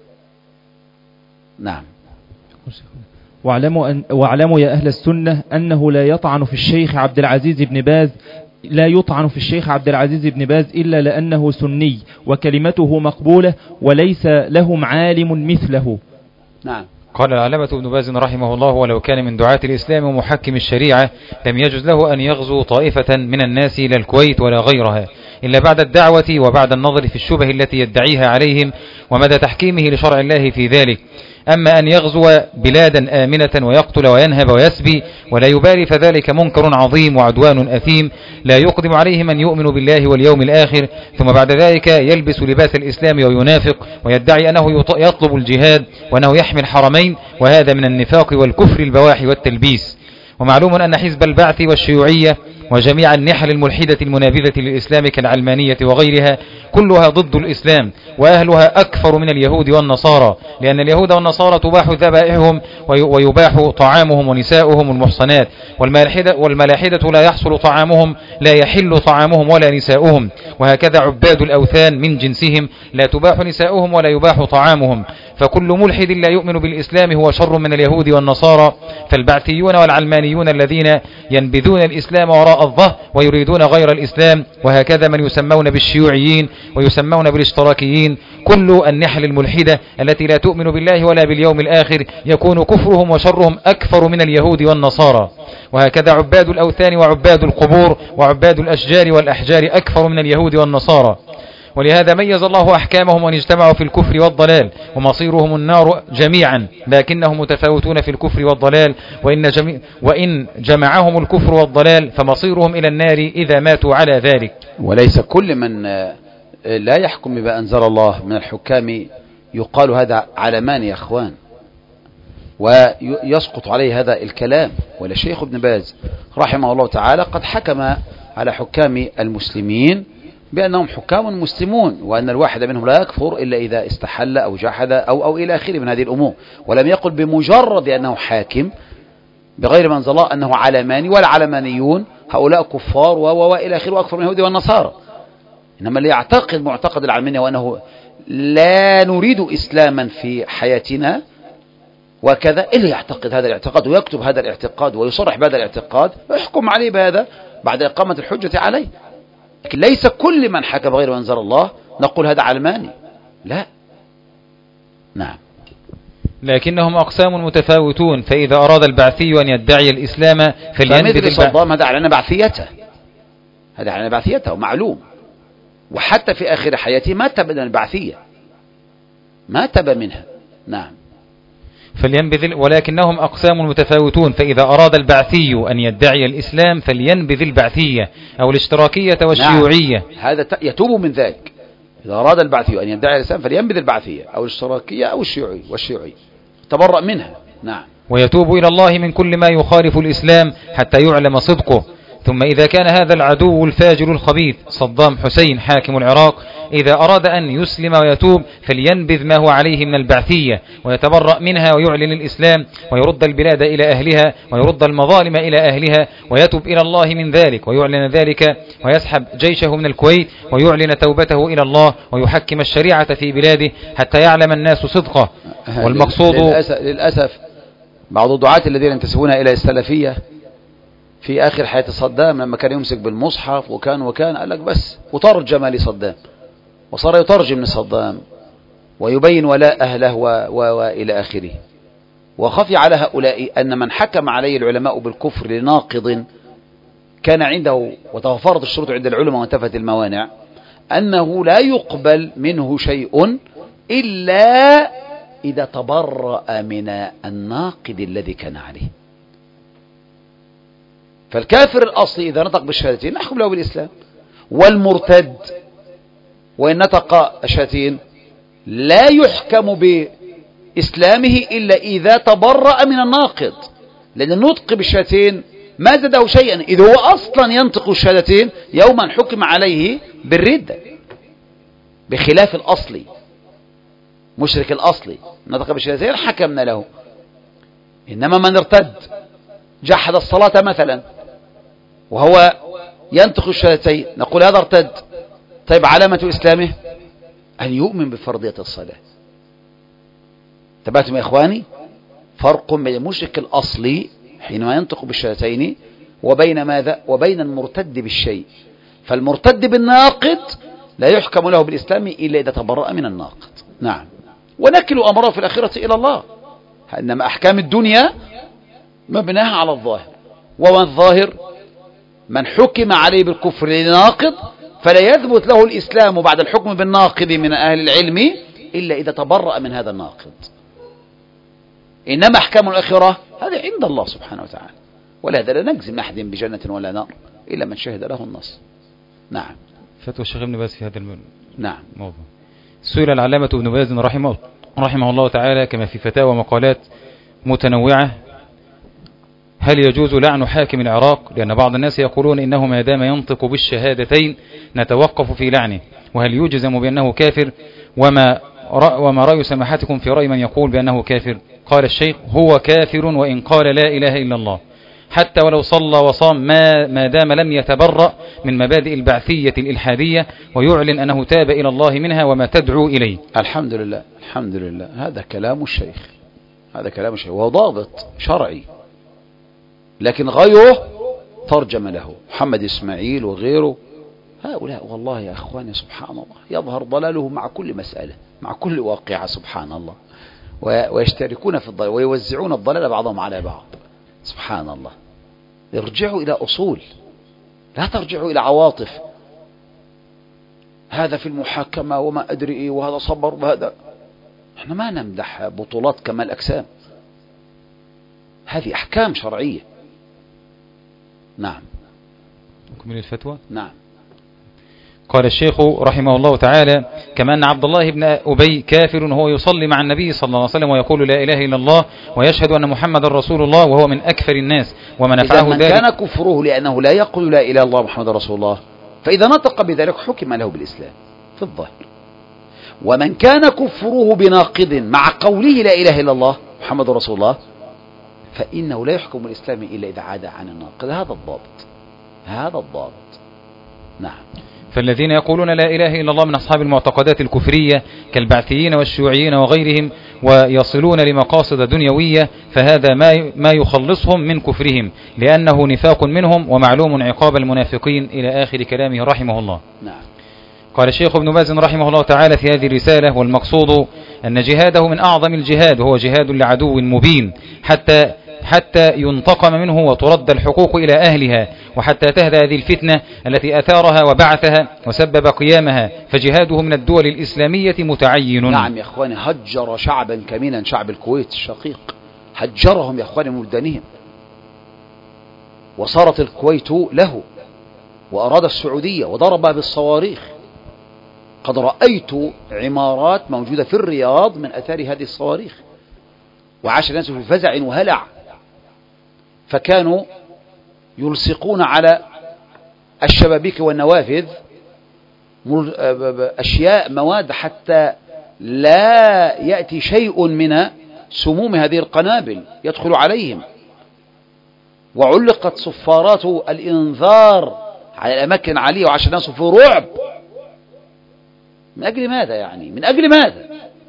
نعم. واعلموا, أن واعلموا يا أهل السنة أنه لا يطعن في الشيخ عبد العزيز بن باز لا يطعن في الشيخ عبد العزيز بن باز إلا لأنه سني وكلمته مقبولة وليس لهم عالم مثله. نعم. قال العلامة ابن باز رحمه الله: ولو كان من دعاة الإسلام ومحكم الشريعة لم يجوز له أن يغزو طائفة من الناس لا الكويت ولا غيرها إلا بعد الدعوة وبعد النظر في الشبه التي يدعيها عليهم ومدى تحكيمه لشرع الله في ذلك. أما أن يغزو بلادا آمنة ويقتل وينهب ويسبي ولا يبالي فذلك منكر عظيم وعدوان أثيم لا يقدم عليه من يؤمن بالله واليوم الآخر، ثم بعد ذلك يلبس لباس الإسلام وينافق ويدعي أنه يطلب الجهاد وأنه يحمي الحرمين، وهذا من النفاق والكفر البواح والتلبيس. ومعلوم أن حزب البعث والشيوعية وجميع النحل الملحدة المنابذة للإسلام كالعلمانية وغيرها كلها ضد الإسلام، وأهلها أكثر من اليهود والنصارى، لأن اليهود والنصارى تباح ذبائحهم ويباح طعامهم ونساؤهم المحصنات، والملاحدة, والملاحدة لا يحصل طعامهم لا يحل طعامهم ولا نساؤهم، وهكذا عباد الأوثان من جنسهم لا تباح نساؤهم ولا يباح طعامهم. فكل ملحد لا يؤمن بالإسلام هو شر من اليهود والنصارى. فالبعثيون والعلمانيون الذين ينبذون الإسلام وراء الظهر ويريدون غير الإسلام، وهكذا من يسمون بالشيوعيين ويسمون بالاشتراكيين، كل النحل الملحدة التي لا تؤمن بالله ولا باليوم الآخر يكون كفرهم وشرهم أكثر من اليهود والنصارى. وهكذا عباد الأوثان وعباد القبور وعباد الأشجار والأحجار أكثر من اليهود والنصارى. ولهذا ميز الله أحكامهم وان اجتمعوا في الكفر والضلال، ومصيرهم النار جميعا، لكنهم متفاوتون في الكفر والضلال، وإن, جميع وإن جمعهم الكفر والضلال فمصيرهم إلى النار إذا ماتوا على ذلك. وليس كل من لا يحكم بما أنزل الله من الحكام يقال هذا علمان يا أخوان، ويسقط عليه هذا الكلام. ولا شيخ ابن باز رحمه الله تعالى قد حكم على حكام المسلمين بأنهم حكام مسلمون، وأن الواحد منهم لا يكفر إلا إذا استحل أو جحد أو, أو إلى آخره من هذه الأمور، ولم يقل بمجرد أنه حاكم بغير ما أنزل الله أنه علماني، ولا علمانيون هؤلاء كفار وإلى آخره وأكثر من اليهود والنصارى. إنما اللي يعتقد معتقد العلمانية وأنه لا نريد إسلاما في حياتنا وكذا، اللي يعتقد هذا الاعتقاد ويكتب هذا الاعتقاد ويصرح بهذا الاعتقاد يحكم عليه بهذا بعد إقامة الحجة عليه. لكن ليس كل من حكى بغير ما أنزل الله نقول هذا علماني، لا. نعم. لكنهم أقسام متفاوتون، فإذا أراد البعثي أن يدعي الإسلام فلينبذ صدام، هذا أعلن بعثيته، هذا أعلن بعثيته ومعلوم، وحتى في آخر حياته ما تب من البعثية، ما تب منها. نعم. فلينبذ، ولكنهم أقسام متفاوتون، فإذا أراد البعثي أن يدعي الإسلام فلينبذ البعثية أو الاشتراكية والشيوعية. نعم. هذا يتوب من ذلك. إذا أراد البعثي أن يدعي الإسلام فلينبذ البعثية أو الاشتراكية أو الشيوعي والشيوعي تبرأ منها. نعم. ويتوب إلى الله من كل ما يخالف الإسلام حتى يعلم صدقه. ثم إذا كان هذا العدو الفاجر الخبيث صدام حسين حاكم العراق إذا أراد أن يسلم ويتوب فلينبذ ما هو عليه من البعثية ويتبرأ منها ويعلن الإسلام ويرد البلاد إلى أهلها ويرد المظالم إلى أهلها ويتوب إلى الله من ذلك ويعلن ذلك ويسحب جيشه من الكويت ويعلن توبته إلى الله ويحكم الشريعة في بلاده حتى يعلم الناس صدقه. والمقصود للأسف, للأسف بعض الدعاة الذين ينتسبون إلى السلفية في آخر حياة صدام لما كان يمسك بالمصحف وكان وكان قال لك بس وترجم لصدام، وصار يترجم لصدام ويبين ولاء أهله وإلى آخره. وخفي على هؤلاء أن من حكم عليه العلماء بالكفر لناقض كان عنده وتوفرت الشروط عند العلماء وانتفت الموانع أنه لا يقبل منه شيء إلا إذا تبرأ من الناقض الذي كان عليه. فالكافر الأصلي إذا نطق بالشهادتين نحكم له بالإسلام، والمرتد وإن نطق الشهادتين لا يحكم بإسلامه إلا إذا تبرأ من الناقض، لأن النطق بالشهادتين ما زاده شيئا، إذا هو أصلا ينطق الشهادتين يوما حكم عليه بالردة بخلاف الأصلي. مشرك الأصلي نطق بالشهادتين حكمنا له، إنما من ارتد جحد الصلاة مثلا وهو ينطق الشهادتين نقول هذا ارتد. طيب علامة إسلامه أن يؤمن بفرضية الصلاة. تبعتم يا إخواني فرق بين المشرك الأصلي حينما ينطق بالشهادتين وبين ماذا وبين المرتد بالشيء. فالمرتد بالناقض لا يحكم له بالإسلام إلا إذا تبرأ من الناقض. نعم. ونكل أمره في الآخرة إلى الله، إنما أحكام الدنيا مبناها على الظاهر، ومن الظاهر من حكم عليه بالكفر لناقض فلا يثبت له الإسلام بعد الحكم بالناقض من أهل العلم إلا إذا تبرأ من هذا الناقض. إنما أحكام الآخرة هذا عند الله سبحانه وتعالى، ولهذا لا نجزم أحد بجنة ولا نار إلا من شهد له النص. نعم. فتوى الشيخ ابن باز في هذا الموضوع. نعم. سئل العلامة ابن باز رحمه, رحمه الله تعالى كما في فتاوى ومقالات متنوعة هل يجوز لعن حاكم العراق؟ لأن بعض الناس يقولون إنه ما دام ينطق بالشهادتين نتوقف في لعنه، وهل يجزم بأنه كافر؟ وما وما رأي سماحتكم في رأي من يقول بأنه كافر؟ قال الشيخ: هو كافر وإن قال لا إله إلا الله، حتى ولو صلى وصام ما, ما دام لم يتبرأ من مبادئ البعثية الإلحادية ويعلن أنه تاب إلى الله منها وما تدعو إليه. الحمد لله الحمد لله، هذا كلام الشيخ، هذا كلام الشيخ وهو ضابط شرعي، لكن غيره ترجم له محمد إسماعيل وغيره، هؤلاء والله يا أخواني سبحان الله يظهر ضلاله مع كل مسألة مع كل واقعة سبحان الله، ويشتركون في الضلال ويوزعون الضلال بعضهم على بعض سبحان الله. ارجعوا إلى أصول، لا ترجعوا إلى عواطف، هذا في المحاكمة وما أدري إيه وهذا صبر وهذا. احنا ما نمدح بطولات كمال أجسام، هذه أحكام شرعية. نعم. نكمل الفتوى. نعم. قال الشيخ رحمه الله تعالى: كما أن عبد الله بن أبي كافر هو يصلي مع النبي صلى الله عليه وسلم ويقول لا إله إلا الله ويشهد أن محمد رسول الله وهو من أكثر الناس، ومن نفعه من ذلك كان كفره لأنه لا يقول لا إله إلا الله محمد رسول الله، فإذا نطق بذلك حكم له بالإسلام في الظاهر. ومن كان كفره بناقض مع قوله لا إله إلا الله محمد رسول الله فإنه لا يحكم الإسلام إلا إذا عاد عن الناقض. هذا الضابط، هذا الضابط. نعم. فالذين يقولون لا إله إلا الله من أصحاب المعتقدات الكفرية كالبعثيين والشيوعيين وغيرهم ويصلون لمقاصد دنيوية، فهذا ما ما يخلصهم من كفرهم، لأنه نفاق منهم ومعلوم عقاب المنافقين، إلى آخر كلامه رحمه الله. نعم. قال الشيخ ابن باز رحمه الله تعالى في هذه الرسالة: والمقصود أن جهاده من أعظم الجهاد، وهو جهاد لعدو مبين، حتى حتى ينتقم منه وترد الحقوق إلى أهلها، وحتى تهدى هذه الفتنة التي أثارها وبعثها وسبب قيامها، فجهاده من الدول الإسلامية متعين. نعم يا أخواني، هجر شعبا كمينا، شعب الكويت الشقيق هجرهم يا أخواني من بلدانهم، وصارت الكويت له، وأراد السعودية وضربها بالصواريخ. قد رأيت عمارات موجودة في الرياض من أثار هذه الصواريخ، وعاش الناس في فزع وهلع، فكانوا يلصقون على الشبابيك والنوافذ أشياء مواد حتى لا يأتي شيء من سموم هذه القنابل يدخل عليهم، وعلقت صفارات الإنذار على الأماكن العالية، وعاش الناس في رعب. من أجل ماذا يعني؟ من أجل ماذا؟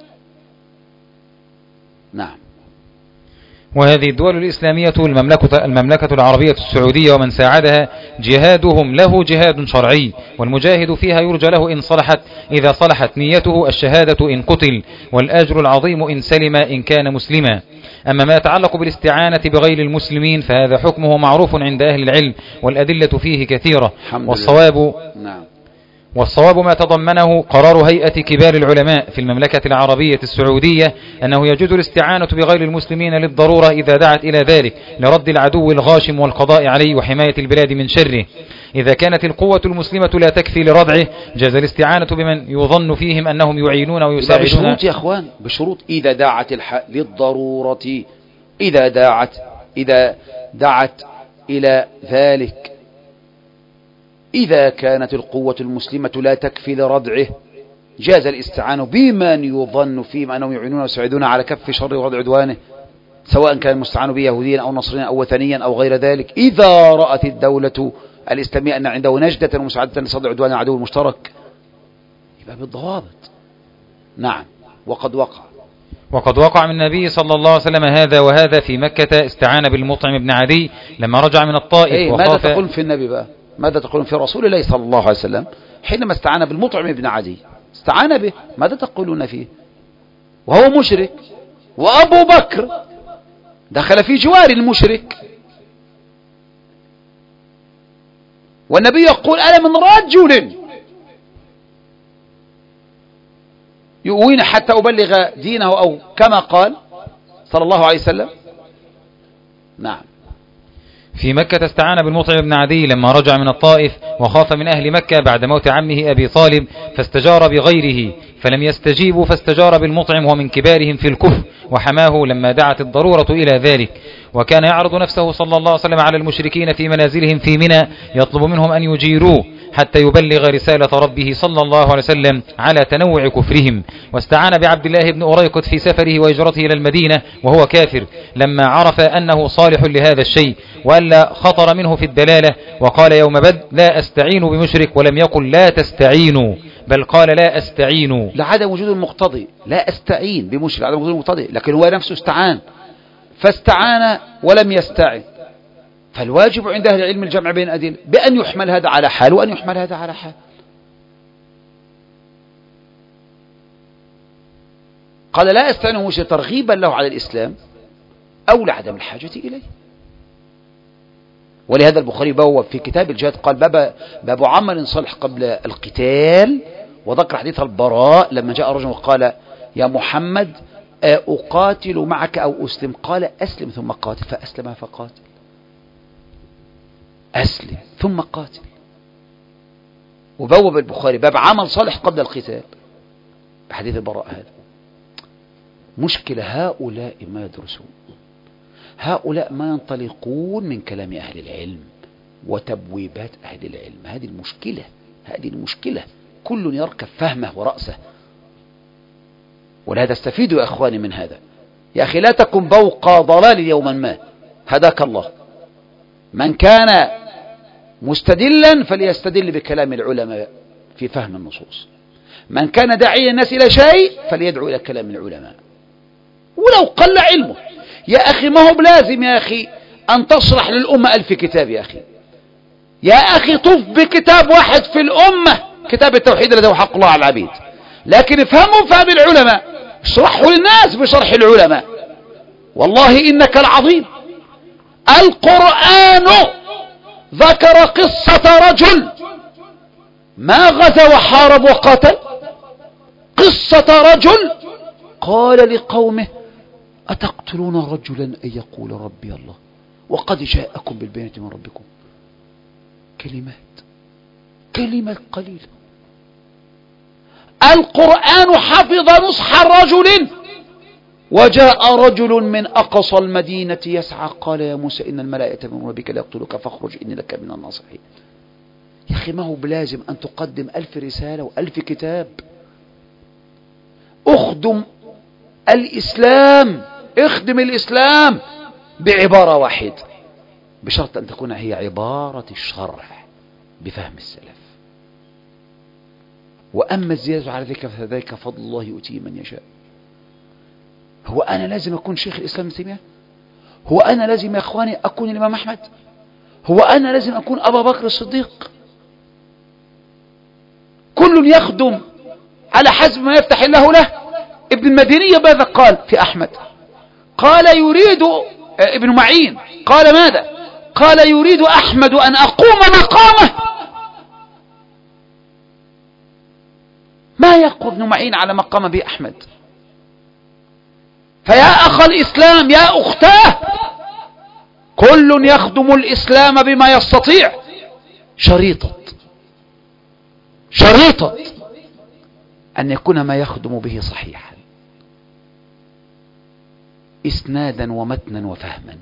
نعم. وهذه الدول الإسلامية المملكة, المملكة العربية السعودية ومن ساعدها جهادهم له جهاد شرعي، والمجاهد فيها يرجى له إن صلحت إذا صلحت نيته الشهادة إن قتل، والأجر العظيم إن سلم إن كان مسلما. أما ما يتعلق بالاستعانة بغير المسلمين فهذا حكمه معروف عند أهل العلم، والأدلة فيه كثيرة، والصواب نعم. والصواب ما تضمنه قرار هيئة كبار العلماء في المملكة العربية السعودية أنه يجوز الاستعانة بغير المسلمين للضرورة إذا دعت إلى ذلك، لرد العدو الغاشم والقضاء عليه وحماية البلاد من شره. إذا كانت القوة المسلمة لا تكفي لردعه جاز الاستعانة بمن يظن فيهم أنهم يعينون ويساعدون. بشروط يا أخوان، بشروط. إذا دعت الح... للضرورة، إذا دعت إذا دعت إلى ذلك. إذا كانت القوة المسلمة لا تكفي لردعه جاز الاستعانة بمن يظن فيهم أنهم يعينون ويساعدون على كف شر وردع عدوانه، سواء كان المستعان به يهوديا أو نصريا أو وثنيا أو غير ذلك، إذا رأت الدولة الإسلامية أن عنده نجدة ومساعدة لصد عدوان العدو المشترك، يبقى بالضوابط. نعم. وقد وقع وقد وقع من النبي صلى الله عليه وسلم هذا وهذا. في مكة استعان بالمطعم بن عدي لما رجع من الطائف. إيه ماذا تقول في النبي بقى؟ ماذا تقولون في رسول الله صلى الله عليه وسلم حينما استعان بالمطعم بن عدي؟ استعان به، ماذا تقولون فيه؟ وهو مشرك، وأبو بكر دخل في جوار المشرك، والنبي يقول أنا من رجل يؤوين حتى أبلغ دينه، أو كما قال صلى الله عليه وسلم. نعم. في مكة استعان بالمطعم بن عدي لما رجع من الطائف وخاف من أهل مكة بعد موت عمه أبي طالب فاستجار بغيره فلم يستجيبوا فاستجار بالمطعم ومن كبارهم في الكفر وحماه لما دعت الضرورة إلى ذلك. وكان يعرض نفسه صلى الله عليه وسلم على المشركين في منازلهم في منى يطلب منهم أن يجيروه حتى يبلغ رسالة ربه صلى الله عليه وسلم على تنوع كفرهم. واستعان بعبد الله بن أريقط في سفره وهجرته إلى المدينة وهو كافر لما عرف أنه صالح لهذا الشيء وألا خطر منه في الدلالة وقال يوم بدر لا أستعين بمشرك ولم يقل لا تستعينوا بل قال لا أستعين لعدم وجود المقتضي. لا أستعين بمشرك عدم وجود المقتضي، لكن هو نفسه استعان فاستعان ولم يستعن. فالواجب عند أهل العلم الجمع بين أدلة بأن يحمل هذا على حال وأن يحمل هذا على حال. قال لا أستعين بمشرك ترغيبا له على الإسلام أو لعدم الحاجة إليه. ولهذا البخاري بوب في كتاب الجهاد قال باب, باب عمل صالح قبل القتال، وذكر حديث البراء لما جاء رجل وقال يا محمد أقاتل معك أو أسلم؟ قال أسلم ثم قاتل، فأسلم فقاتل. أسلم ثم قاتل. وبوب البخاري باب عمل صالح قبل القتال بحديث البراء. هذا مشكلة، هؤلاء ما يدرسون، هؤلاء ما ينطلقون من كلام أهل العلم وتبويبات أهل العلم. هذه المشكلة، هذه المشكلة، كل يركب فهمه ورأسه. ولهذا استفيدوا يا أخواني من هذا. يا أخي لا تكن بوق ضلال يوما ما، هداك الله. من كان مستدلا فليستدل بكلام العلماء في فهم النصوص، من كان داعيا الناس إلى شيء فليدعو إلى كلام العلماء ولو قل علمه. يا أخي ما هو بلازم يا أخي أن تصرح للأمة ألف كتاب. يا أخي يا أخي طف بكتاب واحد في الأمة، كتاب التوحيد الذي هو حق الله على العبيد، لكن افهموا فهم العلماء، اشرحوا للناس بشرح العلماء. والله إنك العظيم. القرآن ذكر قصة رجل ما غزا وحارب وقاتل، قصة رجل قال لقومه أتقتلون رجلا أن يقول ربي الله وقد جاءكم بالبينة من ربكم. كلمات، كلمة قليلة. القرآن حفظ نصح رجل وجاء رجل من أقصى المدينة يسعى قال يا موسى إن الملائكة من ربك ليقتلوك فاخرج إني لك من الناصحين. يا أخي ما هو بلازم أن تقدم ألف رسالة وألف كتاب. أخدم الإسلام، اخدم الإسلام بعبارة واحدة بشرط أن تكون هي عبارة الشرع بفهم السلف. وأما الزيادة على ذلك فذلك فضل الله يؤتيه من يشاء. هو أنا لازم أكون شيخ الإسلام ابن تيمية؟ هو أنا لازم يا أخواني أكون الإمام أحمد؟ هو أنا لازم أكون أبا بكر الصديق؟ كل يخدم على حسب ما يفتح الله له. ابن المدينية ماذا قال في أحمد؟ قال يريد ابن معين قال ماذا؟ قال يريد أحمد أن أقوم مقامه. ما يقوم ابن معين على مقام به أحمد. فيا أخ الإسلام يا أختاه، كل يخدم الإسلام بما يستطيع. شريطة شريطة أن يكون ما يخدم به صحيحا إسنادا ومتنا وفهما.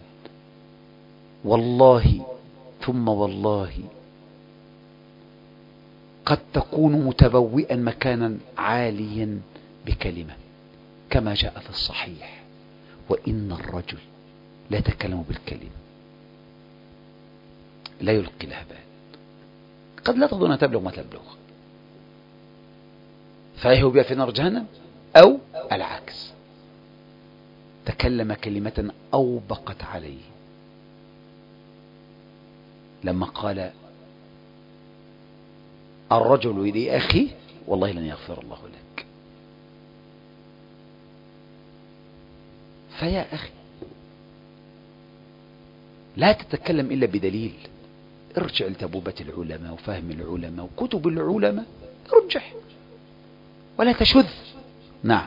والله ثم والله قد تكون متبوئا مكانا عاليا بكلمة كما جاء في الصحيح وإن الرجل لا يتكلم بالكلمة لا يلقي لها بال، قد لا تظن تبلغ ما تبلغ، فهو بها في نار جهنم، أو العكس تكلم كلمة أوبقت عليه لما قال الرجل لأخيه والله لن يغفر الله لك. فيا أخي لا تتكلم إلا بدليل. ارجع لتبوبة العلماء وفهم العلماء وكتب العلماء، ارجح ولا تشذ. نعم،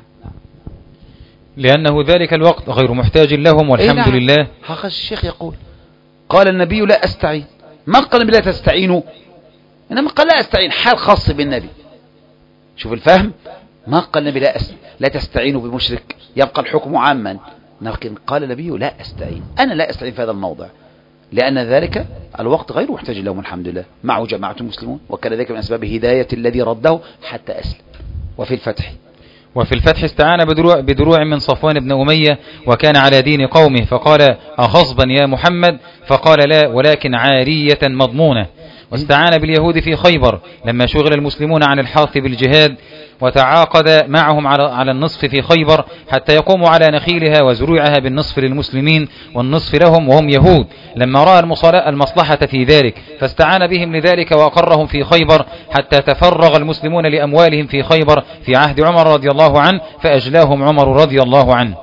لأنه ذلك الوقت غير محتاج لهم والحمد نعم. لله. هذا الشيخ يقول قال النبي لا أستعين، ما قال النبي لا تستعينوا، إنما قال لا أستعين، حال خاص بالنبي. شوف الفهم، ما قال النبي لا, أس... لا تستعينوا بمشرك، يبقى الحكم عاما، لكن قال النبي لا أستعين، أنا لا أستعين في هذا الموضع، لأن ذلك الوقت غير محتاج لهم الحمد لله، معه جماعة المسلمون، وكان ذلك من أسباب هداية الذي رده حتى أسلم. وفي الفتح وفي الفتح استعان بدروع, بدروع من صفوان بن أمية وكان على دين قومه، فقال أغصبا يا محمد، فقال لا ولكن عارية مضمونة. واستعان باليهود في خيبر لما شغل المسلمون عن الحرث بالجهاد، وتعاقد معهم على على النصف في خيبر حتى يقوموا على نخيلها وزروعها بالنصف للمسلمين والنصف لهم وهم يهود، لما رأى المصلحة في ذلك فاستعان بهم لذلك وأقرهم في خيبر حتى تفرغ المسلمون لأموالهم في خيبر في عهد عمر رضي الله عنه، فأجلاهم عمر رضي الله عنه.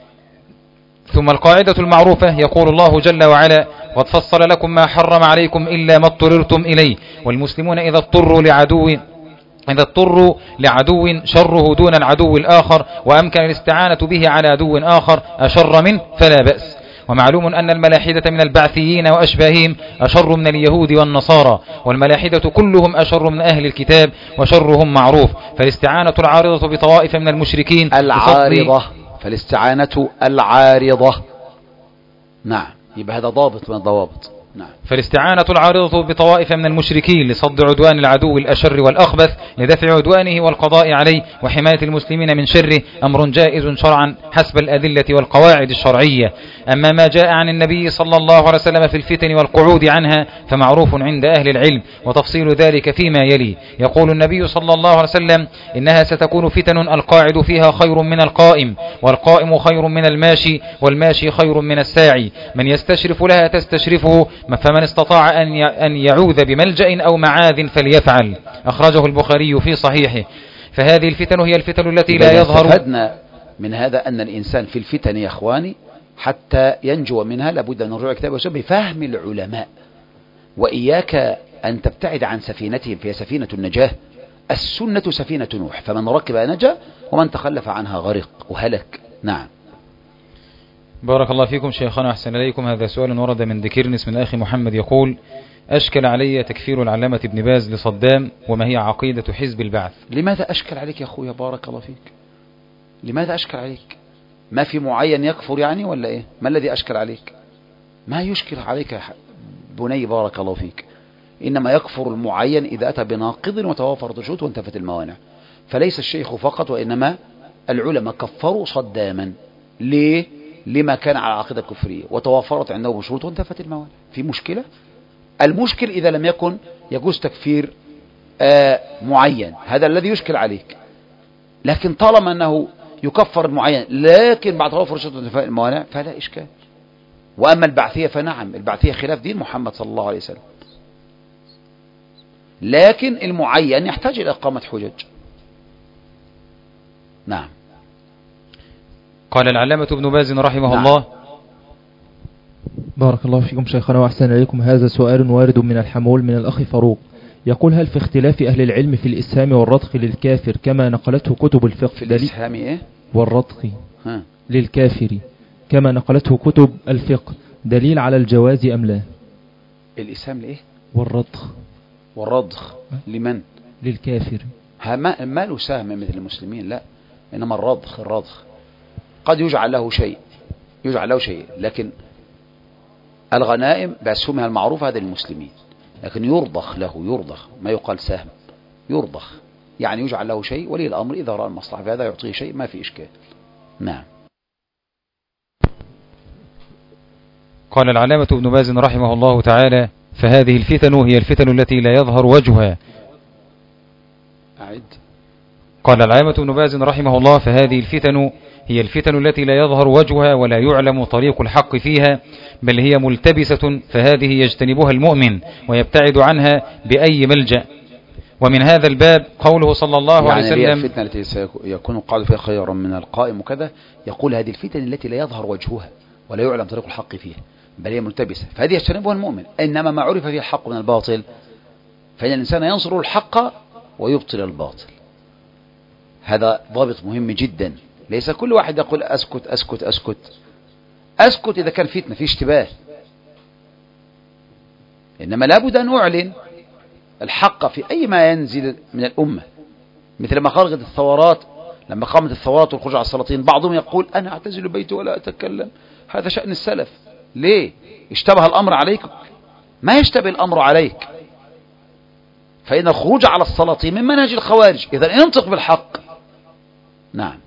ثم القاعدة المعروفة، يقول الله جل وعلا: قد فصل لكم ما حرم عليكم إلا ما اضطررتم إليه، والمسلمون إذا اضطروا لعدو إذا اضطروا لعدو شره دون العدو الآخر وأمكن الاستعانة به على عدو آخر أشر منه فلا بأس. ومعلوم أن الملاحدة من البعثيين وأشباههم أشر من اليهود والنصارى، والملاحدة كلهم أشر من أهل الكتاب وشرهم معروف، فالاستعانة العارضة بطوائف من المشركين العارضة فالاستعانة العارضة نعم، يبقى هذا ضابط من الضوابط. نعم. فالاستعانة العارضة بطوائف من المشركين لصد عدوان العدو الأشر والأخبث لدفع عدوانه والقضاء عليه وحماية المسلمين من شره أمر جائز شرعا حسب الأدلة والقواعد الشرعية. أما ما جاء عن النبي صلى الله عليه وسلم في الفتن والقعود عنها فمعروف عند أهل العلم، وتفصيل ذلك فيما يلي. يقول النبي صلى الله عليه وسلم: إنها ستكون فتن القاعد فيها خير من القائم، والقائم خير من الماشي، والماشي خير من الساعي، من يستشرف لها تستشرفه، فمن استطاع أن يعوذ بملجأ أو معاذ فليفعل. أخرجه البخاري في صحيحه. فهذه الفتن هي الفتن التي لا يظهر. استفدنا من هذا أن الإنسان في الفتن يا أخواني حتى ينجو منها لابد أن نرجع كتاب وسنة بفهم العلماء، وإياك أن تبتعد عن سفينتهم، فهي سفينة النجاة. السنة سفينة نوح، فمن ركب نجا ومن تخلف عنها غرق وهلك. نعم. بارك الله فيكم شيخنا، أحسن إليكم. هذا سؤال ورد من ذكرنس من أخي محمد يقول: أشكل علي تكفير العلامة ابن باز لصدام، وما هي عقيدة حزب البعث؟ لماذا أشكل عليك يا أخويا؟ بارك الله فيك. لماذا أشكل عليك؟ ما في معين يكفر يعني ولا إيه؟ ما الذي أشكل عليك؟ ما يشكل عليك يا بني بارك الله فيك. إنما يكفر المعين إذا أتى بناقض وتوافرت الشروط وانتفت الموانع. فليس الشيخ فقط، وإنما العلماء كفروا صداما. ليه؟ لما كان على عقيدة كفرية وتوافرت عنده بشروط وانتفت الموانع. في مشكلة؟ المشكل إذا لم يكن يجوز تكفير آه معين، هذا الذي يشكل عليك. لكن طالما أنه يكفر المعين لكن بعد توافر الشروط وانتفاء الموانع فلا إشكال. وأما البعثية فنعم، البعثية خلاف دين محمد صلى الله عليه وسلم، لكن المعين يحتاج إلى إقامة حجج. نعم. قال العلامة ابن باز رحمه نعم. الله: بارك الله فيكم شيخنا وأحسن إليكم. هذا سؤال وارد من الحمول من الأخ فاروق، يقول: هل في اختلاف أهل العلم في الإسهام والرضخ للكافر كما نقلته كتب الفقه في الإسهام إيه؟ والرضخ ها. للكافر كما نقلته كتب الفقه دليل على الجواز أم لا؟ الإسهام لإيه؟ والرضخ والرضخ لمن؟ للكافر. ما, ما له سهم مثل المسلمين، لا، إنما الرضخ الرضخ قد يجعل له شيء يجعل له شيء لكن الغنائم بأسهمها المعروفة هذا للمسلمين، لكن يرضخ له، يرضخ ما يقال سهم، يرضخ يعني يجعل له شيء، ولي الأمر إذا رأى المصلحة في هذا يعطيه شيء، ما في إشكال. نعم. قال العلامة ابن باز رحمه الله تعالى: فهذه الفتن هي الفتن التي لا يظهر وجهها. أعد. قال العلامة ابن باز رحمه الله: فهذه الفتن هي الفتن التي لا يظهر وجهها ولا يعلم طريق الحق فيها، بل هي ملتبسة، فهذه يجتنبها المؤمن ويبتعد عنها بأي ملجأ. ومن هذا الباب قوله صلى الله يعني عليه وسلم: يعني الفتنة التي سيكون القاعد فيها خيرا من القائم وكذا، يقول هذه الفتن التي لا يظهر وجهها ولا يعلم طريق الحق فيها بل هي ملتبسة، فهذه يجتنبها المؤمن. إنما ما عرف فيه الحق من الباطل فإن الإنسان ينصر الحق ويبطل الباطل. هذا ضابط مهم جدا. ليس كل واحد يقول أسكت أسكت أسكت أسكت إذا كان فتنة في اشتباه، إنما لابد أن أعلن الحق في أي ما ينزل من الأمة، مثل ما خرجت الثورات، لما قامت الثورات والخروج على السلاطين بعضهم يقول أنا أعتزل بيتي ولا أتكلم. هذا شأن السلف. ليه؟ اشتبه الأمر عليك؟ ما يشتبه الأمر عليك، فإن الخروج على السلاطين من منهج الخوارج. إذا انطق بالحق. نعم.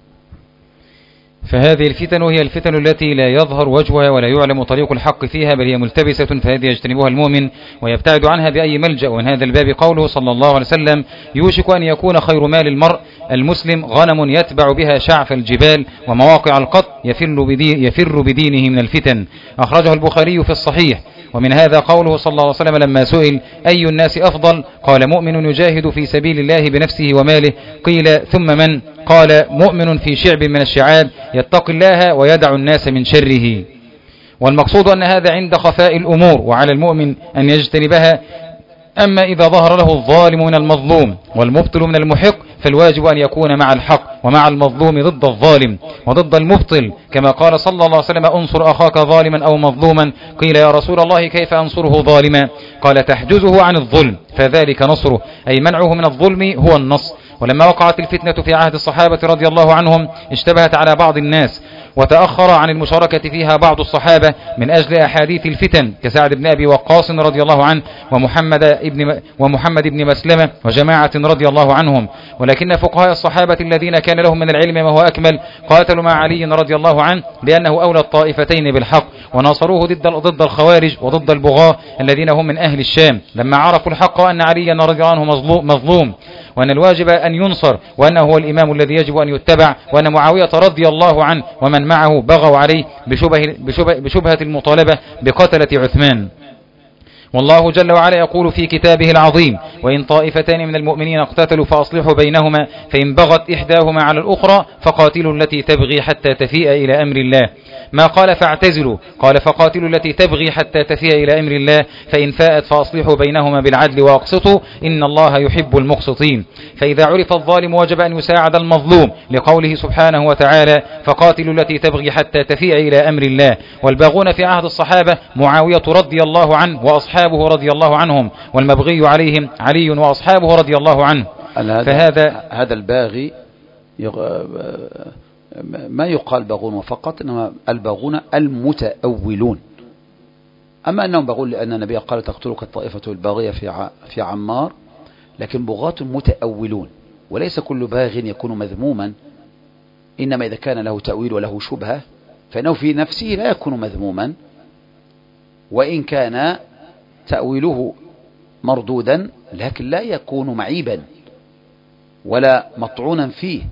فهذه الفتن هي الفتن التي لا يظهر وجهها ولا يعلم طريق الحق فيها، بل هي ملتبسة، فهذه يجتنبها المؤمن ويبتعد عنها بأي ملجأ. ومن هذا الباب قوله صلى الله عليه وسلم: يوشك أن يكون خير مال المرء المسلم غنم يتبع بها شعف الجبال ومواقع القط يفر, بدي يفر بدينه من الفتن. أخرجه البخاري في الصحيح. ومن هذا قوله صلى الله عليه وسلم لما سئل: أي الناس أفضل؟ قال: مؤمن يجاهد في سبيل الله بنفسه وماله. قيل: ثم من؟ قال: مؤمن في شعب من الشعاب يتقي الله ويدع الناس من شره. والمقصود أن هذا عند خفاء الأمور، وعلى المؤمن أن يجتنبها. أما إذا ظهر له الظالم من المظلوم والمبطل من المحق، فالواجب أن يكون مع الحق ومع المظلوم ضد الظالم وضد المبطل، كما قال صلى الله عليه وسلم: انصر أخاك ظالما أو مظلوما. قيل: يا رسول الله كيف أنصره ظالما؟ قال: تحجزه عن الظلم فذلك نصره، أي منعه من الظلم هو النصر. ولما وقعت الفتنة في عهد الصحابة رضي الله عنهم اشتبهت على بعض الناس، وتأخر عن المشاركة فيها بعض الصحابة من أجل أحاديث الفتن كسعد بن أبي وقاص رضي الله عنه ومحمد ابن ومحمد بن مسلمة وجماعة رضي الله عنهم. ولكن فقهاء الصحابة الذين كان لهم من العلم ما هو أكمل قاتلوا مع علي رضي الله عنه، لأنه أولى الطائفتين بالحق، وناصروه ضد ضد الخوارج وضد البغاة الذين هم من أهل الشام، لما عرفوا الحق أن علي رضي الله عنه مظلوم، وأن الواجب أن ينصر، وأنه هو الإمام الذي يجب أن يتبع، وأن معاوية رضي الله عنه ومن معه بغوا عليه بشبه, بشبه, بشبهة المطالبة بقتلة عثمان. والله جل وعلا يقول في كتابه العظيم: وإن طائفتان من المؤمنين اقتتلوا فأصلحوا بينهما، فإن بغت إحداهما على الأخرى فقاتلوا التي تبغي حتى تفيء إلى أمر الله. ما قال فاعتزلوا، قال فقاتلوا التي تبغي حتى تفيء إلى أمر الله، فإن فاءت فأصلحوا بينهما بالعدل وأقسطوا إن الله يحب المقسطين. فإذا عرف الظالم وجب أن يساعد المظلوم، لقوله سبحانه وتعالى: فقاتلوا التي تبغي حتى تفيء إلى أمر الله. والباغون في عهد الصحابة معاوية رضي الله عنه وأصحابه رضي الله عنهم، والمبغي عليهم علي وأصحابه رضي الله عنه. فهذا هذا الباغي يغ... ما يقال باغون فقط، إنما الباغون المتأولون. أما أنهم باغون لأن النبي قال: تقتلك الطائفة الباغية في ع... في عمار، لكن بغاة متأولون، وليس كل باغ يكون مذموما، إنما إذا كان له تأويل وله شبهة فإنه في نفسه لا يكون مذموما، وإن كان تأويله مردودا لكن لا يكون معيبا ولا مطعونا فيه.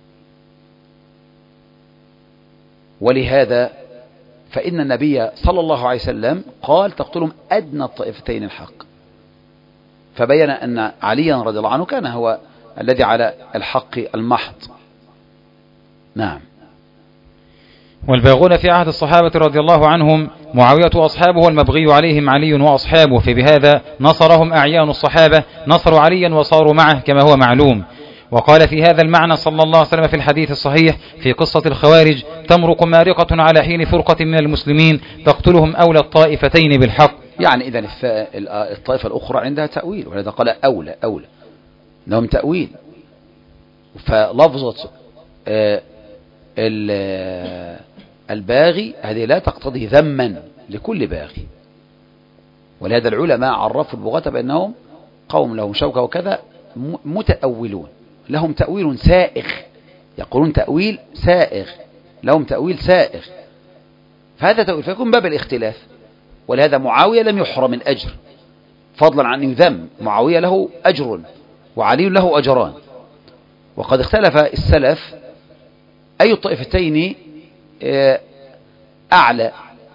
ولهذا فإن النبي صلى الله عليه وسلم قال: تقتلهم أدنى الطائفتين الحق، فبين أن عليا رضي الله عنه كان هو الذي على الحق المحض. نعم. والباغون في عهد الصحابة رضي الله عنهم معاوية وأصحابه، والمبغي عليهم علي وأصحابه، فبهذا نصرهم أعيان الصحابة، نصروا عليا وصاروا معه كما هو معلوم. وقال في هذا المعنى صلى الله عليه وسلم في الحديث الصحيح في قصة الخوارج: تمرق مارقة على حين فرقة من المسلمين تقتلهم أولى الطائفتين بالحق. يعني إذن الطائفة الأخرى عندها تأويل، ولذا قال أولى أولى لهم تأويل. فلفظة الباغي هذه لا تقتضي ذما لكل باغي، ولهذا العلماء عرفوا البغاة بأنهم قوم لهم شوكة وكذا متأولون، لهم تأويل سائغ، يقولون تأويل سائغ، لهم تأويل سائغ، فهذا تأويل فيكون باب الاختلاف. ولهذا معاوية لم يحرم الأجر، فضلا عن يذم، معاوية له أجر وعلي له أجران. وقد اختلف السلف أي الطائفتين أعلى،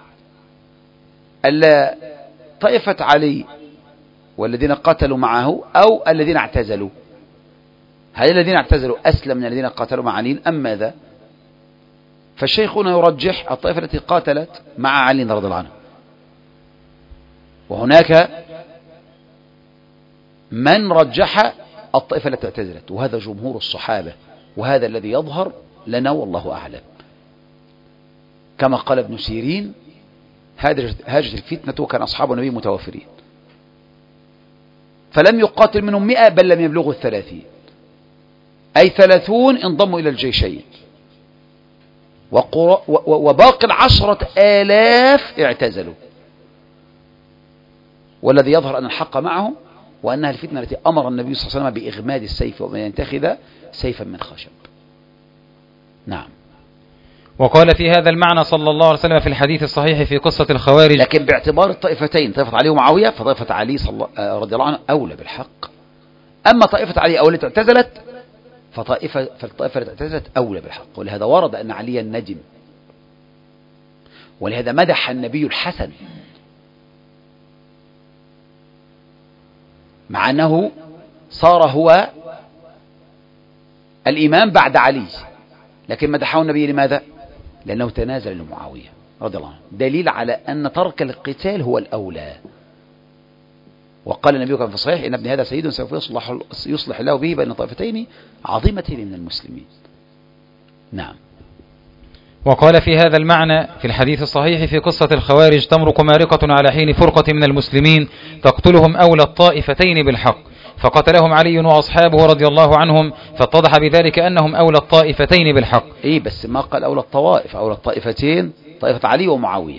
ألا طائفة علي والذين قاتلوا معه أو الذين اعتزلوا. هل الذين اعتزلوا أسلم من الذين قاتلوا مع علي أم ماذا؟ فالشيخ هنا يرجح الطائفة التي قاتلت مع علي رضي الله عنه، وهناك من رجح الطائفة التي اعتزلت، وهذا جمهور الصحابة، وهذا الذي يظهر لنا والله أعلم. كما قال ابن سيرين: هاجت الفتنة وكان أصحاب النبي متوفرين. فلم يقاتل منهم مئة بل لم يبلغوا الثلاثين، أي ثلاثون انضموا إلى الجيشين، وباقي العشرة آلاف اعتزلوا. والذي يظهر أن الحق معهم، وأنها الفتنة التي أمر النبي صلى الله عليه وسلم بإغماد السيف ومن ينتخذ سيفا من خشب. نعم. وقال في هذا المعنى صلى الله عليه وسلم في الحديث الصحيح في قصة الخوارج: لكن باعتبار الطائفتين، طائفة علي ومعاوية، فطائفة علي صلى رضي الله عنه أولى بالحق. أما طائفة علي أولى اعتزلت، فطائفة فالطائفة التي اعتزلت أولى بالحق. ولهذا ورد أن عليا نجم، ولهذا مدح النبي الحسن مع أنه صار هو الإمام بعد علي، لكن مدحه النبي لماذا؟ لأنه تنازل لمعاوية رضي الله عنه، دليل على أن ترك القتال هو الأولى. وقال النبي كما في الصحيح: إن ابن هذا سيد سوف يصلح, يصلح الله به بين طائفتين عظيمتين من المسلمين. نعم. وقال في هذا المعنى في الحديث الصحيح في قصة الخوارج: تمرق مارقة على حين فرقة من المسلمين تقتلهم أولى الطائفتين بالحق، فقتلهم علي وأصحابه رضي الله عنهم، فاتضح بذلك أنهم أولى الطائفتين بالحق. إيه بس ما قال أولى الطوائف، أولى الطائفتين طائفة علي ومعاوية،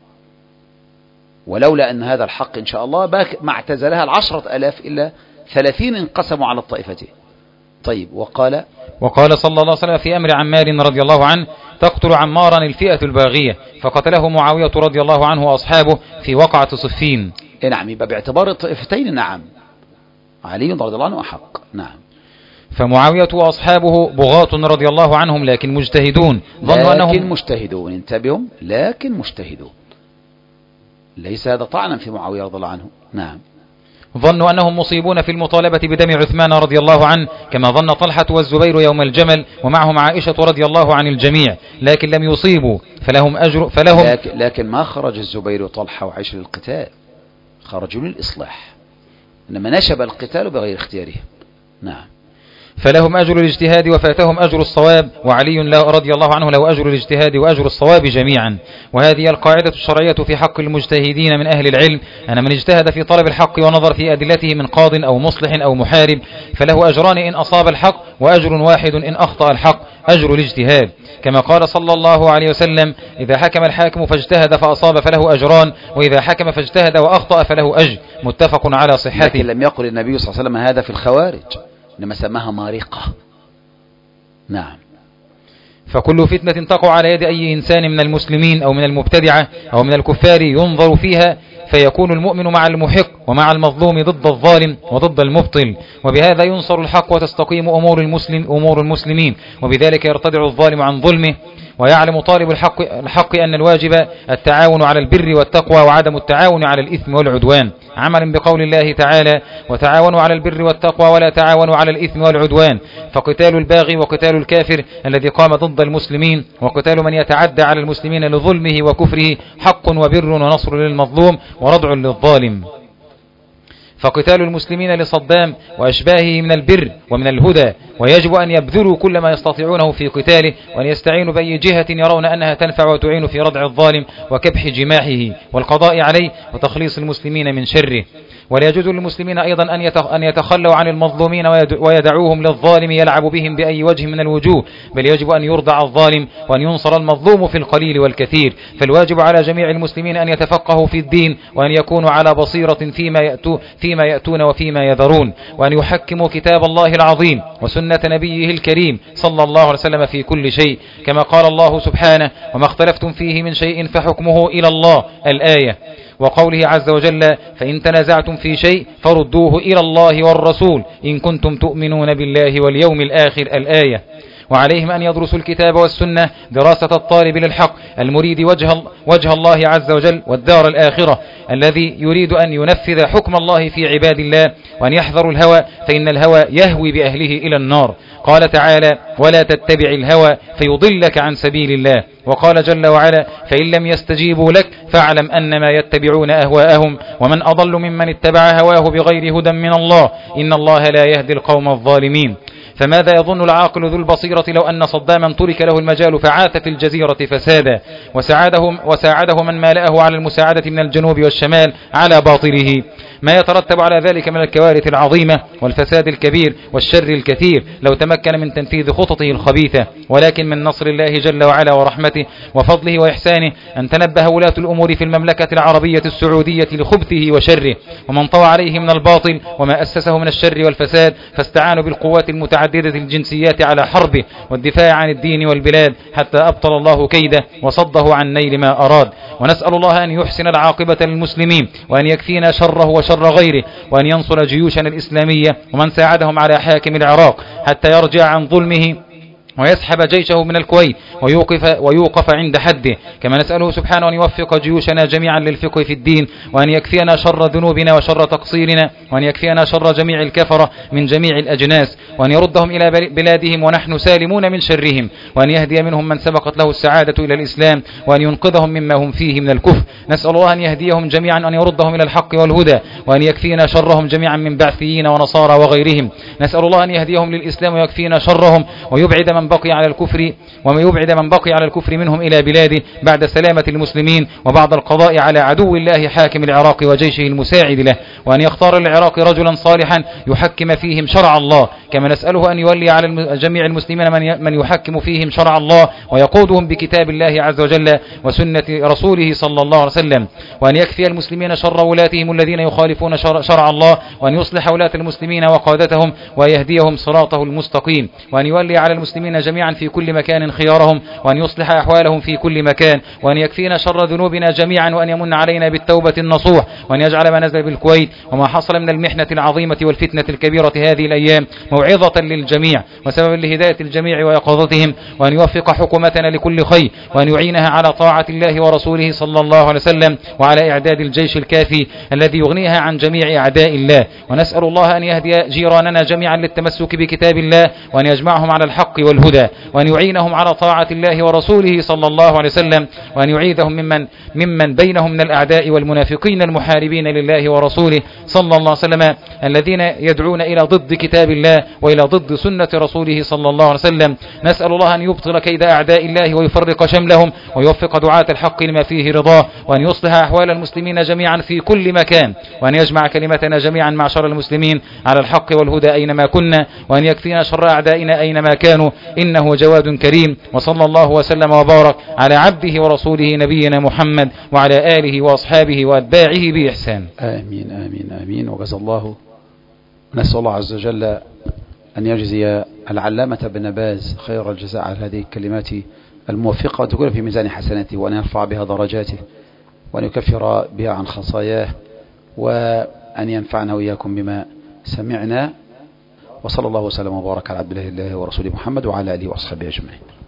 ولولا أن هذا الحق إن شاء الله ما اعتزلها العشرة ألاف إلا ثلاثين انقسموا على الطائفتين. طيب. وقال وقال صلى الله عليه وسلم في أمر عمار رضي الله عنه: تقتل عمارا الفئة الباغية، فقتله معاوية رضي الله عنه وأصحابه في وقعة صفين. إيه نعم. يبقى باعتبار الطائفتين نعم علي رضي الله عنه أحق. نعم. فمعاوية وأصحابه بغاة رضي الله عنهم لكن مجتهدون، ظنوا لكن أنهم مجتهدون، انتبهوا، لكن مجتهدون، ليس هذا طعنا في معاوية رضي الله عنه. نعم. ظنوا أنهم مصيبون في المطالبة بدم عثمان رضي الله عنه كما ظن طلحة والزبير يوم الجمل، ومعهم عائشة رضي الله عن الجميع، لكن لم يصيبوا فلهم أجر فلهم لكن, لكن ما خرج الزبير وطلحة وعائشة للقتال، خرجوا للإصلاح، إنما نشب القتال بغير اختيارهم. نعم. فلهم أجر الاجتهاد وفاتهم أجر الصواب، وعلي رضي الله عنه له أجر الاجتهاد وأجر الصواب جميعا. وهذه القاعدة الشرعية في حق المجتهدين من أهل العلم، أن من اجتهد في طلب الحق ونظر في أدلته من قاض أو مصلح أو محارب فله أجران إن أصاب الحق، وأجر واحد إن أخطأ الحق، أجر الاجتهاد، كما قال صلى الله عليه وسلم: إذا حكم الحاكم فاجتهد فأصاب فله أجران، وإذا حكم فاجتهد وأخطأ فله أجر، متفق على صحته. لكن لم يقل النبي صلى الله عليه وسلم هذا في الخوارج، إنما سماها مارقة. نعم. فكل فتنة تقع على يد أي إنسان من المسلمين أو من المبتدعة أو من الكفار ينظر فيها، فيكون المؤمن مع المحق ومع المظلوم ضد الظالم وضد المبطل، وبهذا ينصر الحق وتستقيم أمور المسلم أمور المسلمين، وبذلك يرتدع الظالم عن ظلمه. ويعلم طالب الحق, الحق أن الواجب التعاون على البر والتقوى وعدم التعاون على الإثم والعدوان، عملا بقول الله تعالى: وتعاونوا على البر والتقوى ولا تعاونوا على الإثم والعدوان. فقتال الباغي وقتال الكافر الذي قام ضد المسلمين، وقتال من يتعدى على المسلمين لظلمه وكفره حق وبر ونصر للمظلوم وردع للظالم. فقتال المسلمين لصدام وأشباهه من البر ومن الهدى، ويجب أن يبذلوا كل ما يستطيعونه في قتاله، وأن يستعينوا بأي جهة يرون أنها تنفع وتعين في ردع الظالم وكبح جماحه والقضاء عليه وتخليص المسلمين من شره. ولا يجوز للمسلمين أيضا أن يتخلوا عن المظلومين ويدعوهم للظالم يلعب بهم بأي وجه من الوجوه، بل يجب أن يردع الظالم وأن ينصر المظلوم في القليل والكثير. فالواجب على جميع المسلمين أن يتفقهوا في الدين، وأن يكونوا على بصيرة فيما يأتون, فيما يأتون وفيما يذرون، وأن يحكموا كتاب الله العظيم وسنة نبيه الكريم صلى الله عليه وسلم في كل شيء، كما قال الله سبحانه: وما اختلفتم فيه من شيء فحكمه إلى الله، الآية. وقوله عز وجل: فإن تنازعتم في شيء فردوه إلى الله والرسول إن كنتم تؤمنون بالله واليوم الآخر، الآية. وعليهم أن يدرسوا الكتاب والسنة دراسة الطالب للحق المريد وجه, وجه الله عز وجل والدار الآخرة، الذي يريد أن ينفذ حكم الله في عباد الله، وأن يحذروا الهوى فإن الهوى يهوي بأهله إلى النار. قال تعالى: ولا تتبع الهوى فيضلك عن سبيل الله. وقال جل وعلا: فإن لم يستجيبوا لك فاعلم أنما يتبعون أهواءهم ومن أضل ممن اتبع هواه بغير هدى من الله إن الله لا يهدي القوم الظالمين. فماذا يظن العاقل ذو البصيرة لو أن صداما ترك له المجال فعاث في الجزيرة فسادا وساعده, وساعده من مالأه على المساعدة من الجنوب والشمال على باطله؟ ما يترتب على ذلك من الكوارث العظيمة والفساد الكبير والشر الكثير لو تمكن من تنفيذ خططه الخبيثة. ولكن من نصر الله جل وعلا ورحمته وفضله وإحسانه أن تنبه ولاة الأمور في المملكة العربية السعودية لخبثه وشره ومن طوى عليه من الباطل وما أسسه من الشر والفساد، فاستعانوا بالقوات المتعددة الجنسيات على حربه والدفاع عن الدين والبلاد حتى أبطل الله كيده وصده عن نيل ما أراد. ونسأل الله أن يحسن العاقبة للمسلمين وأن يكفينا شره وشر غيره، وأن ينصر جيوشنا الإسلامية ومن ساعدهم على حاكم العراق حتى يرجع عن ظلمه ويسحب جيشه من الكويت ويوقف, ويوقف عند حده. كما نسأله سبحانه أن يوفق جيوشنا جميعا للفقه في الدين، وأن يكفينا شر ذنوبنا وشر تقصيرنا، وأن يكفينا شر جميع الكفرة من جميع الأجناس، وأن يردهم إلى بلادهم ونحن سالمون من شرهم، وأن يهدي منهم من سبقت له السعادة إلى الإسلام، وأن ينقذهم مما هم فيه من الكفر. نسأل الله أن يهديهم جميعا، أن يردهم إلى الحق والهدى، وأن يكفينا شرهم جميعا من بعثيين ونصارى وغيرهم. نسأل الله أن يهديهم للإسلام ويكفينا شرهم، ويبعد من بقي على الكفر وما يبعد من بقي على الكفر منهم إلى بلاده بعد سلامة المسلمين، وبعد القضاء على عدو الله حاكم العراق وجيشه المساعد له، وأن يختار للعراق رجلا صالحا يحكم فيهم شرع الله. كما نسأله أن يولي على جميع المسلمين من من يحكم فيهم شرع الله ويقودهم بكتاب الله عز وجل وسنة رسوله صلى الله عليه وسلم، وأن يكفي المسلمين شر ولاتهم الذين يخالفون شرع الله، وأن يصلح ولاة المسلمين وقادتهم ويهديهم صراطه المستقيم، وأن يولي على المسلمين جميعا في كل مكان خيارهم، وأن يصلح أحوالهم في كل مكان، وأن يكفينا شر ذنوبنا جميعا، وأن يمن علينا بالتوبة النصوح، وأن يجعل ما نزل بالكويت وما حصل من المحنة العظيمة والفتنة الكبيرة هذه الأيام موعظة للجميع وسبب لهداية الجميع ويقظتهم، وأن يوفق حكومتنا لكل خير، وأن يعينها على طاعة الله ورسوله صلى الله عليه وسلم، وعلى إعداد الجيش الكافي الذي يغنيها عن جميع أعداء الله. ونسأل الله أن يهدي جيراننا جميعا للتمسك بكتاب الله، وأن يجمعهم على الحق والهدى، وأن يعينهم على طاعة الله ورسوله صلى الله عليه وسلم، وأن يعيذهم ممن, ممن بينهم من الأعداء والمنافقين المحاربين لله ورسوله صلى الله عليه وسلم، الذين يدعون إلى ضد كتاب الله وإلى ضد سنة رسوله صلى الله عليه وسلم. نسأل الله أن يبطل كيد أعداء الله ويفرق شملهم، ويوفق دعاة الحق لما فيه رضاه، وأن يصلح أحوال المسلمين جميعا في كل مكان، وأن يجمع كلمتنا جميعا معشر المسلمين على الحق والهدى أينما كنا، وأن يكفينا شر أعدائنا أينما كانوا، إنه جواد كريم. وصلى الله وسلم وبارك على عبده ورسوله نبينا محمد وعلى آله وأصحابه وأتباعه بإحسان. آمين آمين آمين. وجزا الله. نسأل الله عز وجل أن يجزي العلامة بن باز خير الجزاء على هذه الكلمات الموفقة، وتكون في ميزان حسناته، وأن يرفع بها درجاته، وأن يكفر بها عن خطاياه، وأن ينفعنا وإياكم بما سمعنا. وصلى الله وسلم وبارك على عبد الله ورسوله محمد وعلى آله وأصحابه أجمعين.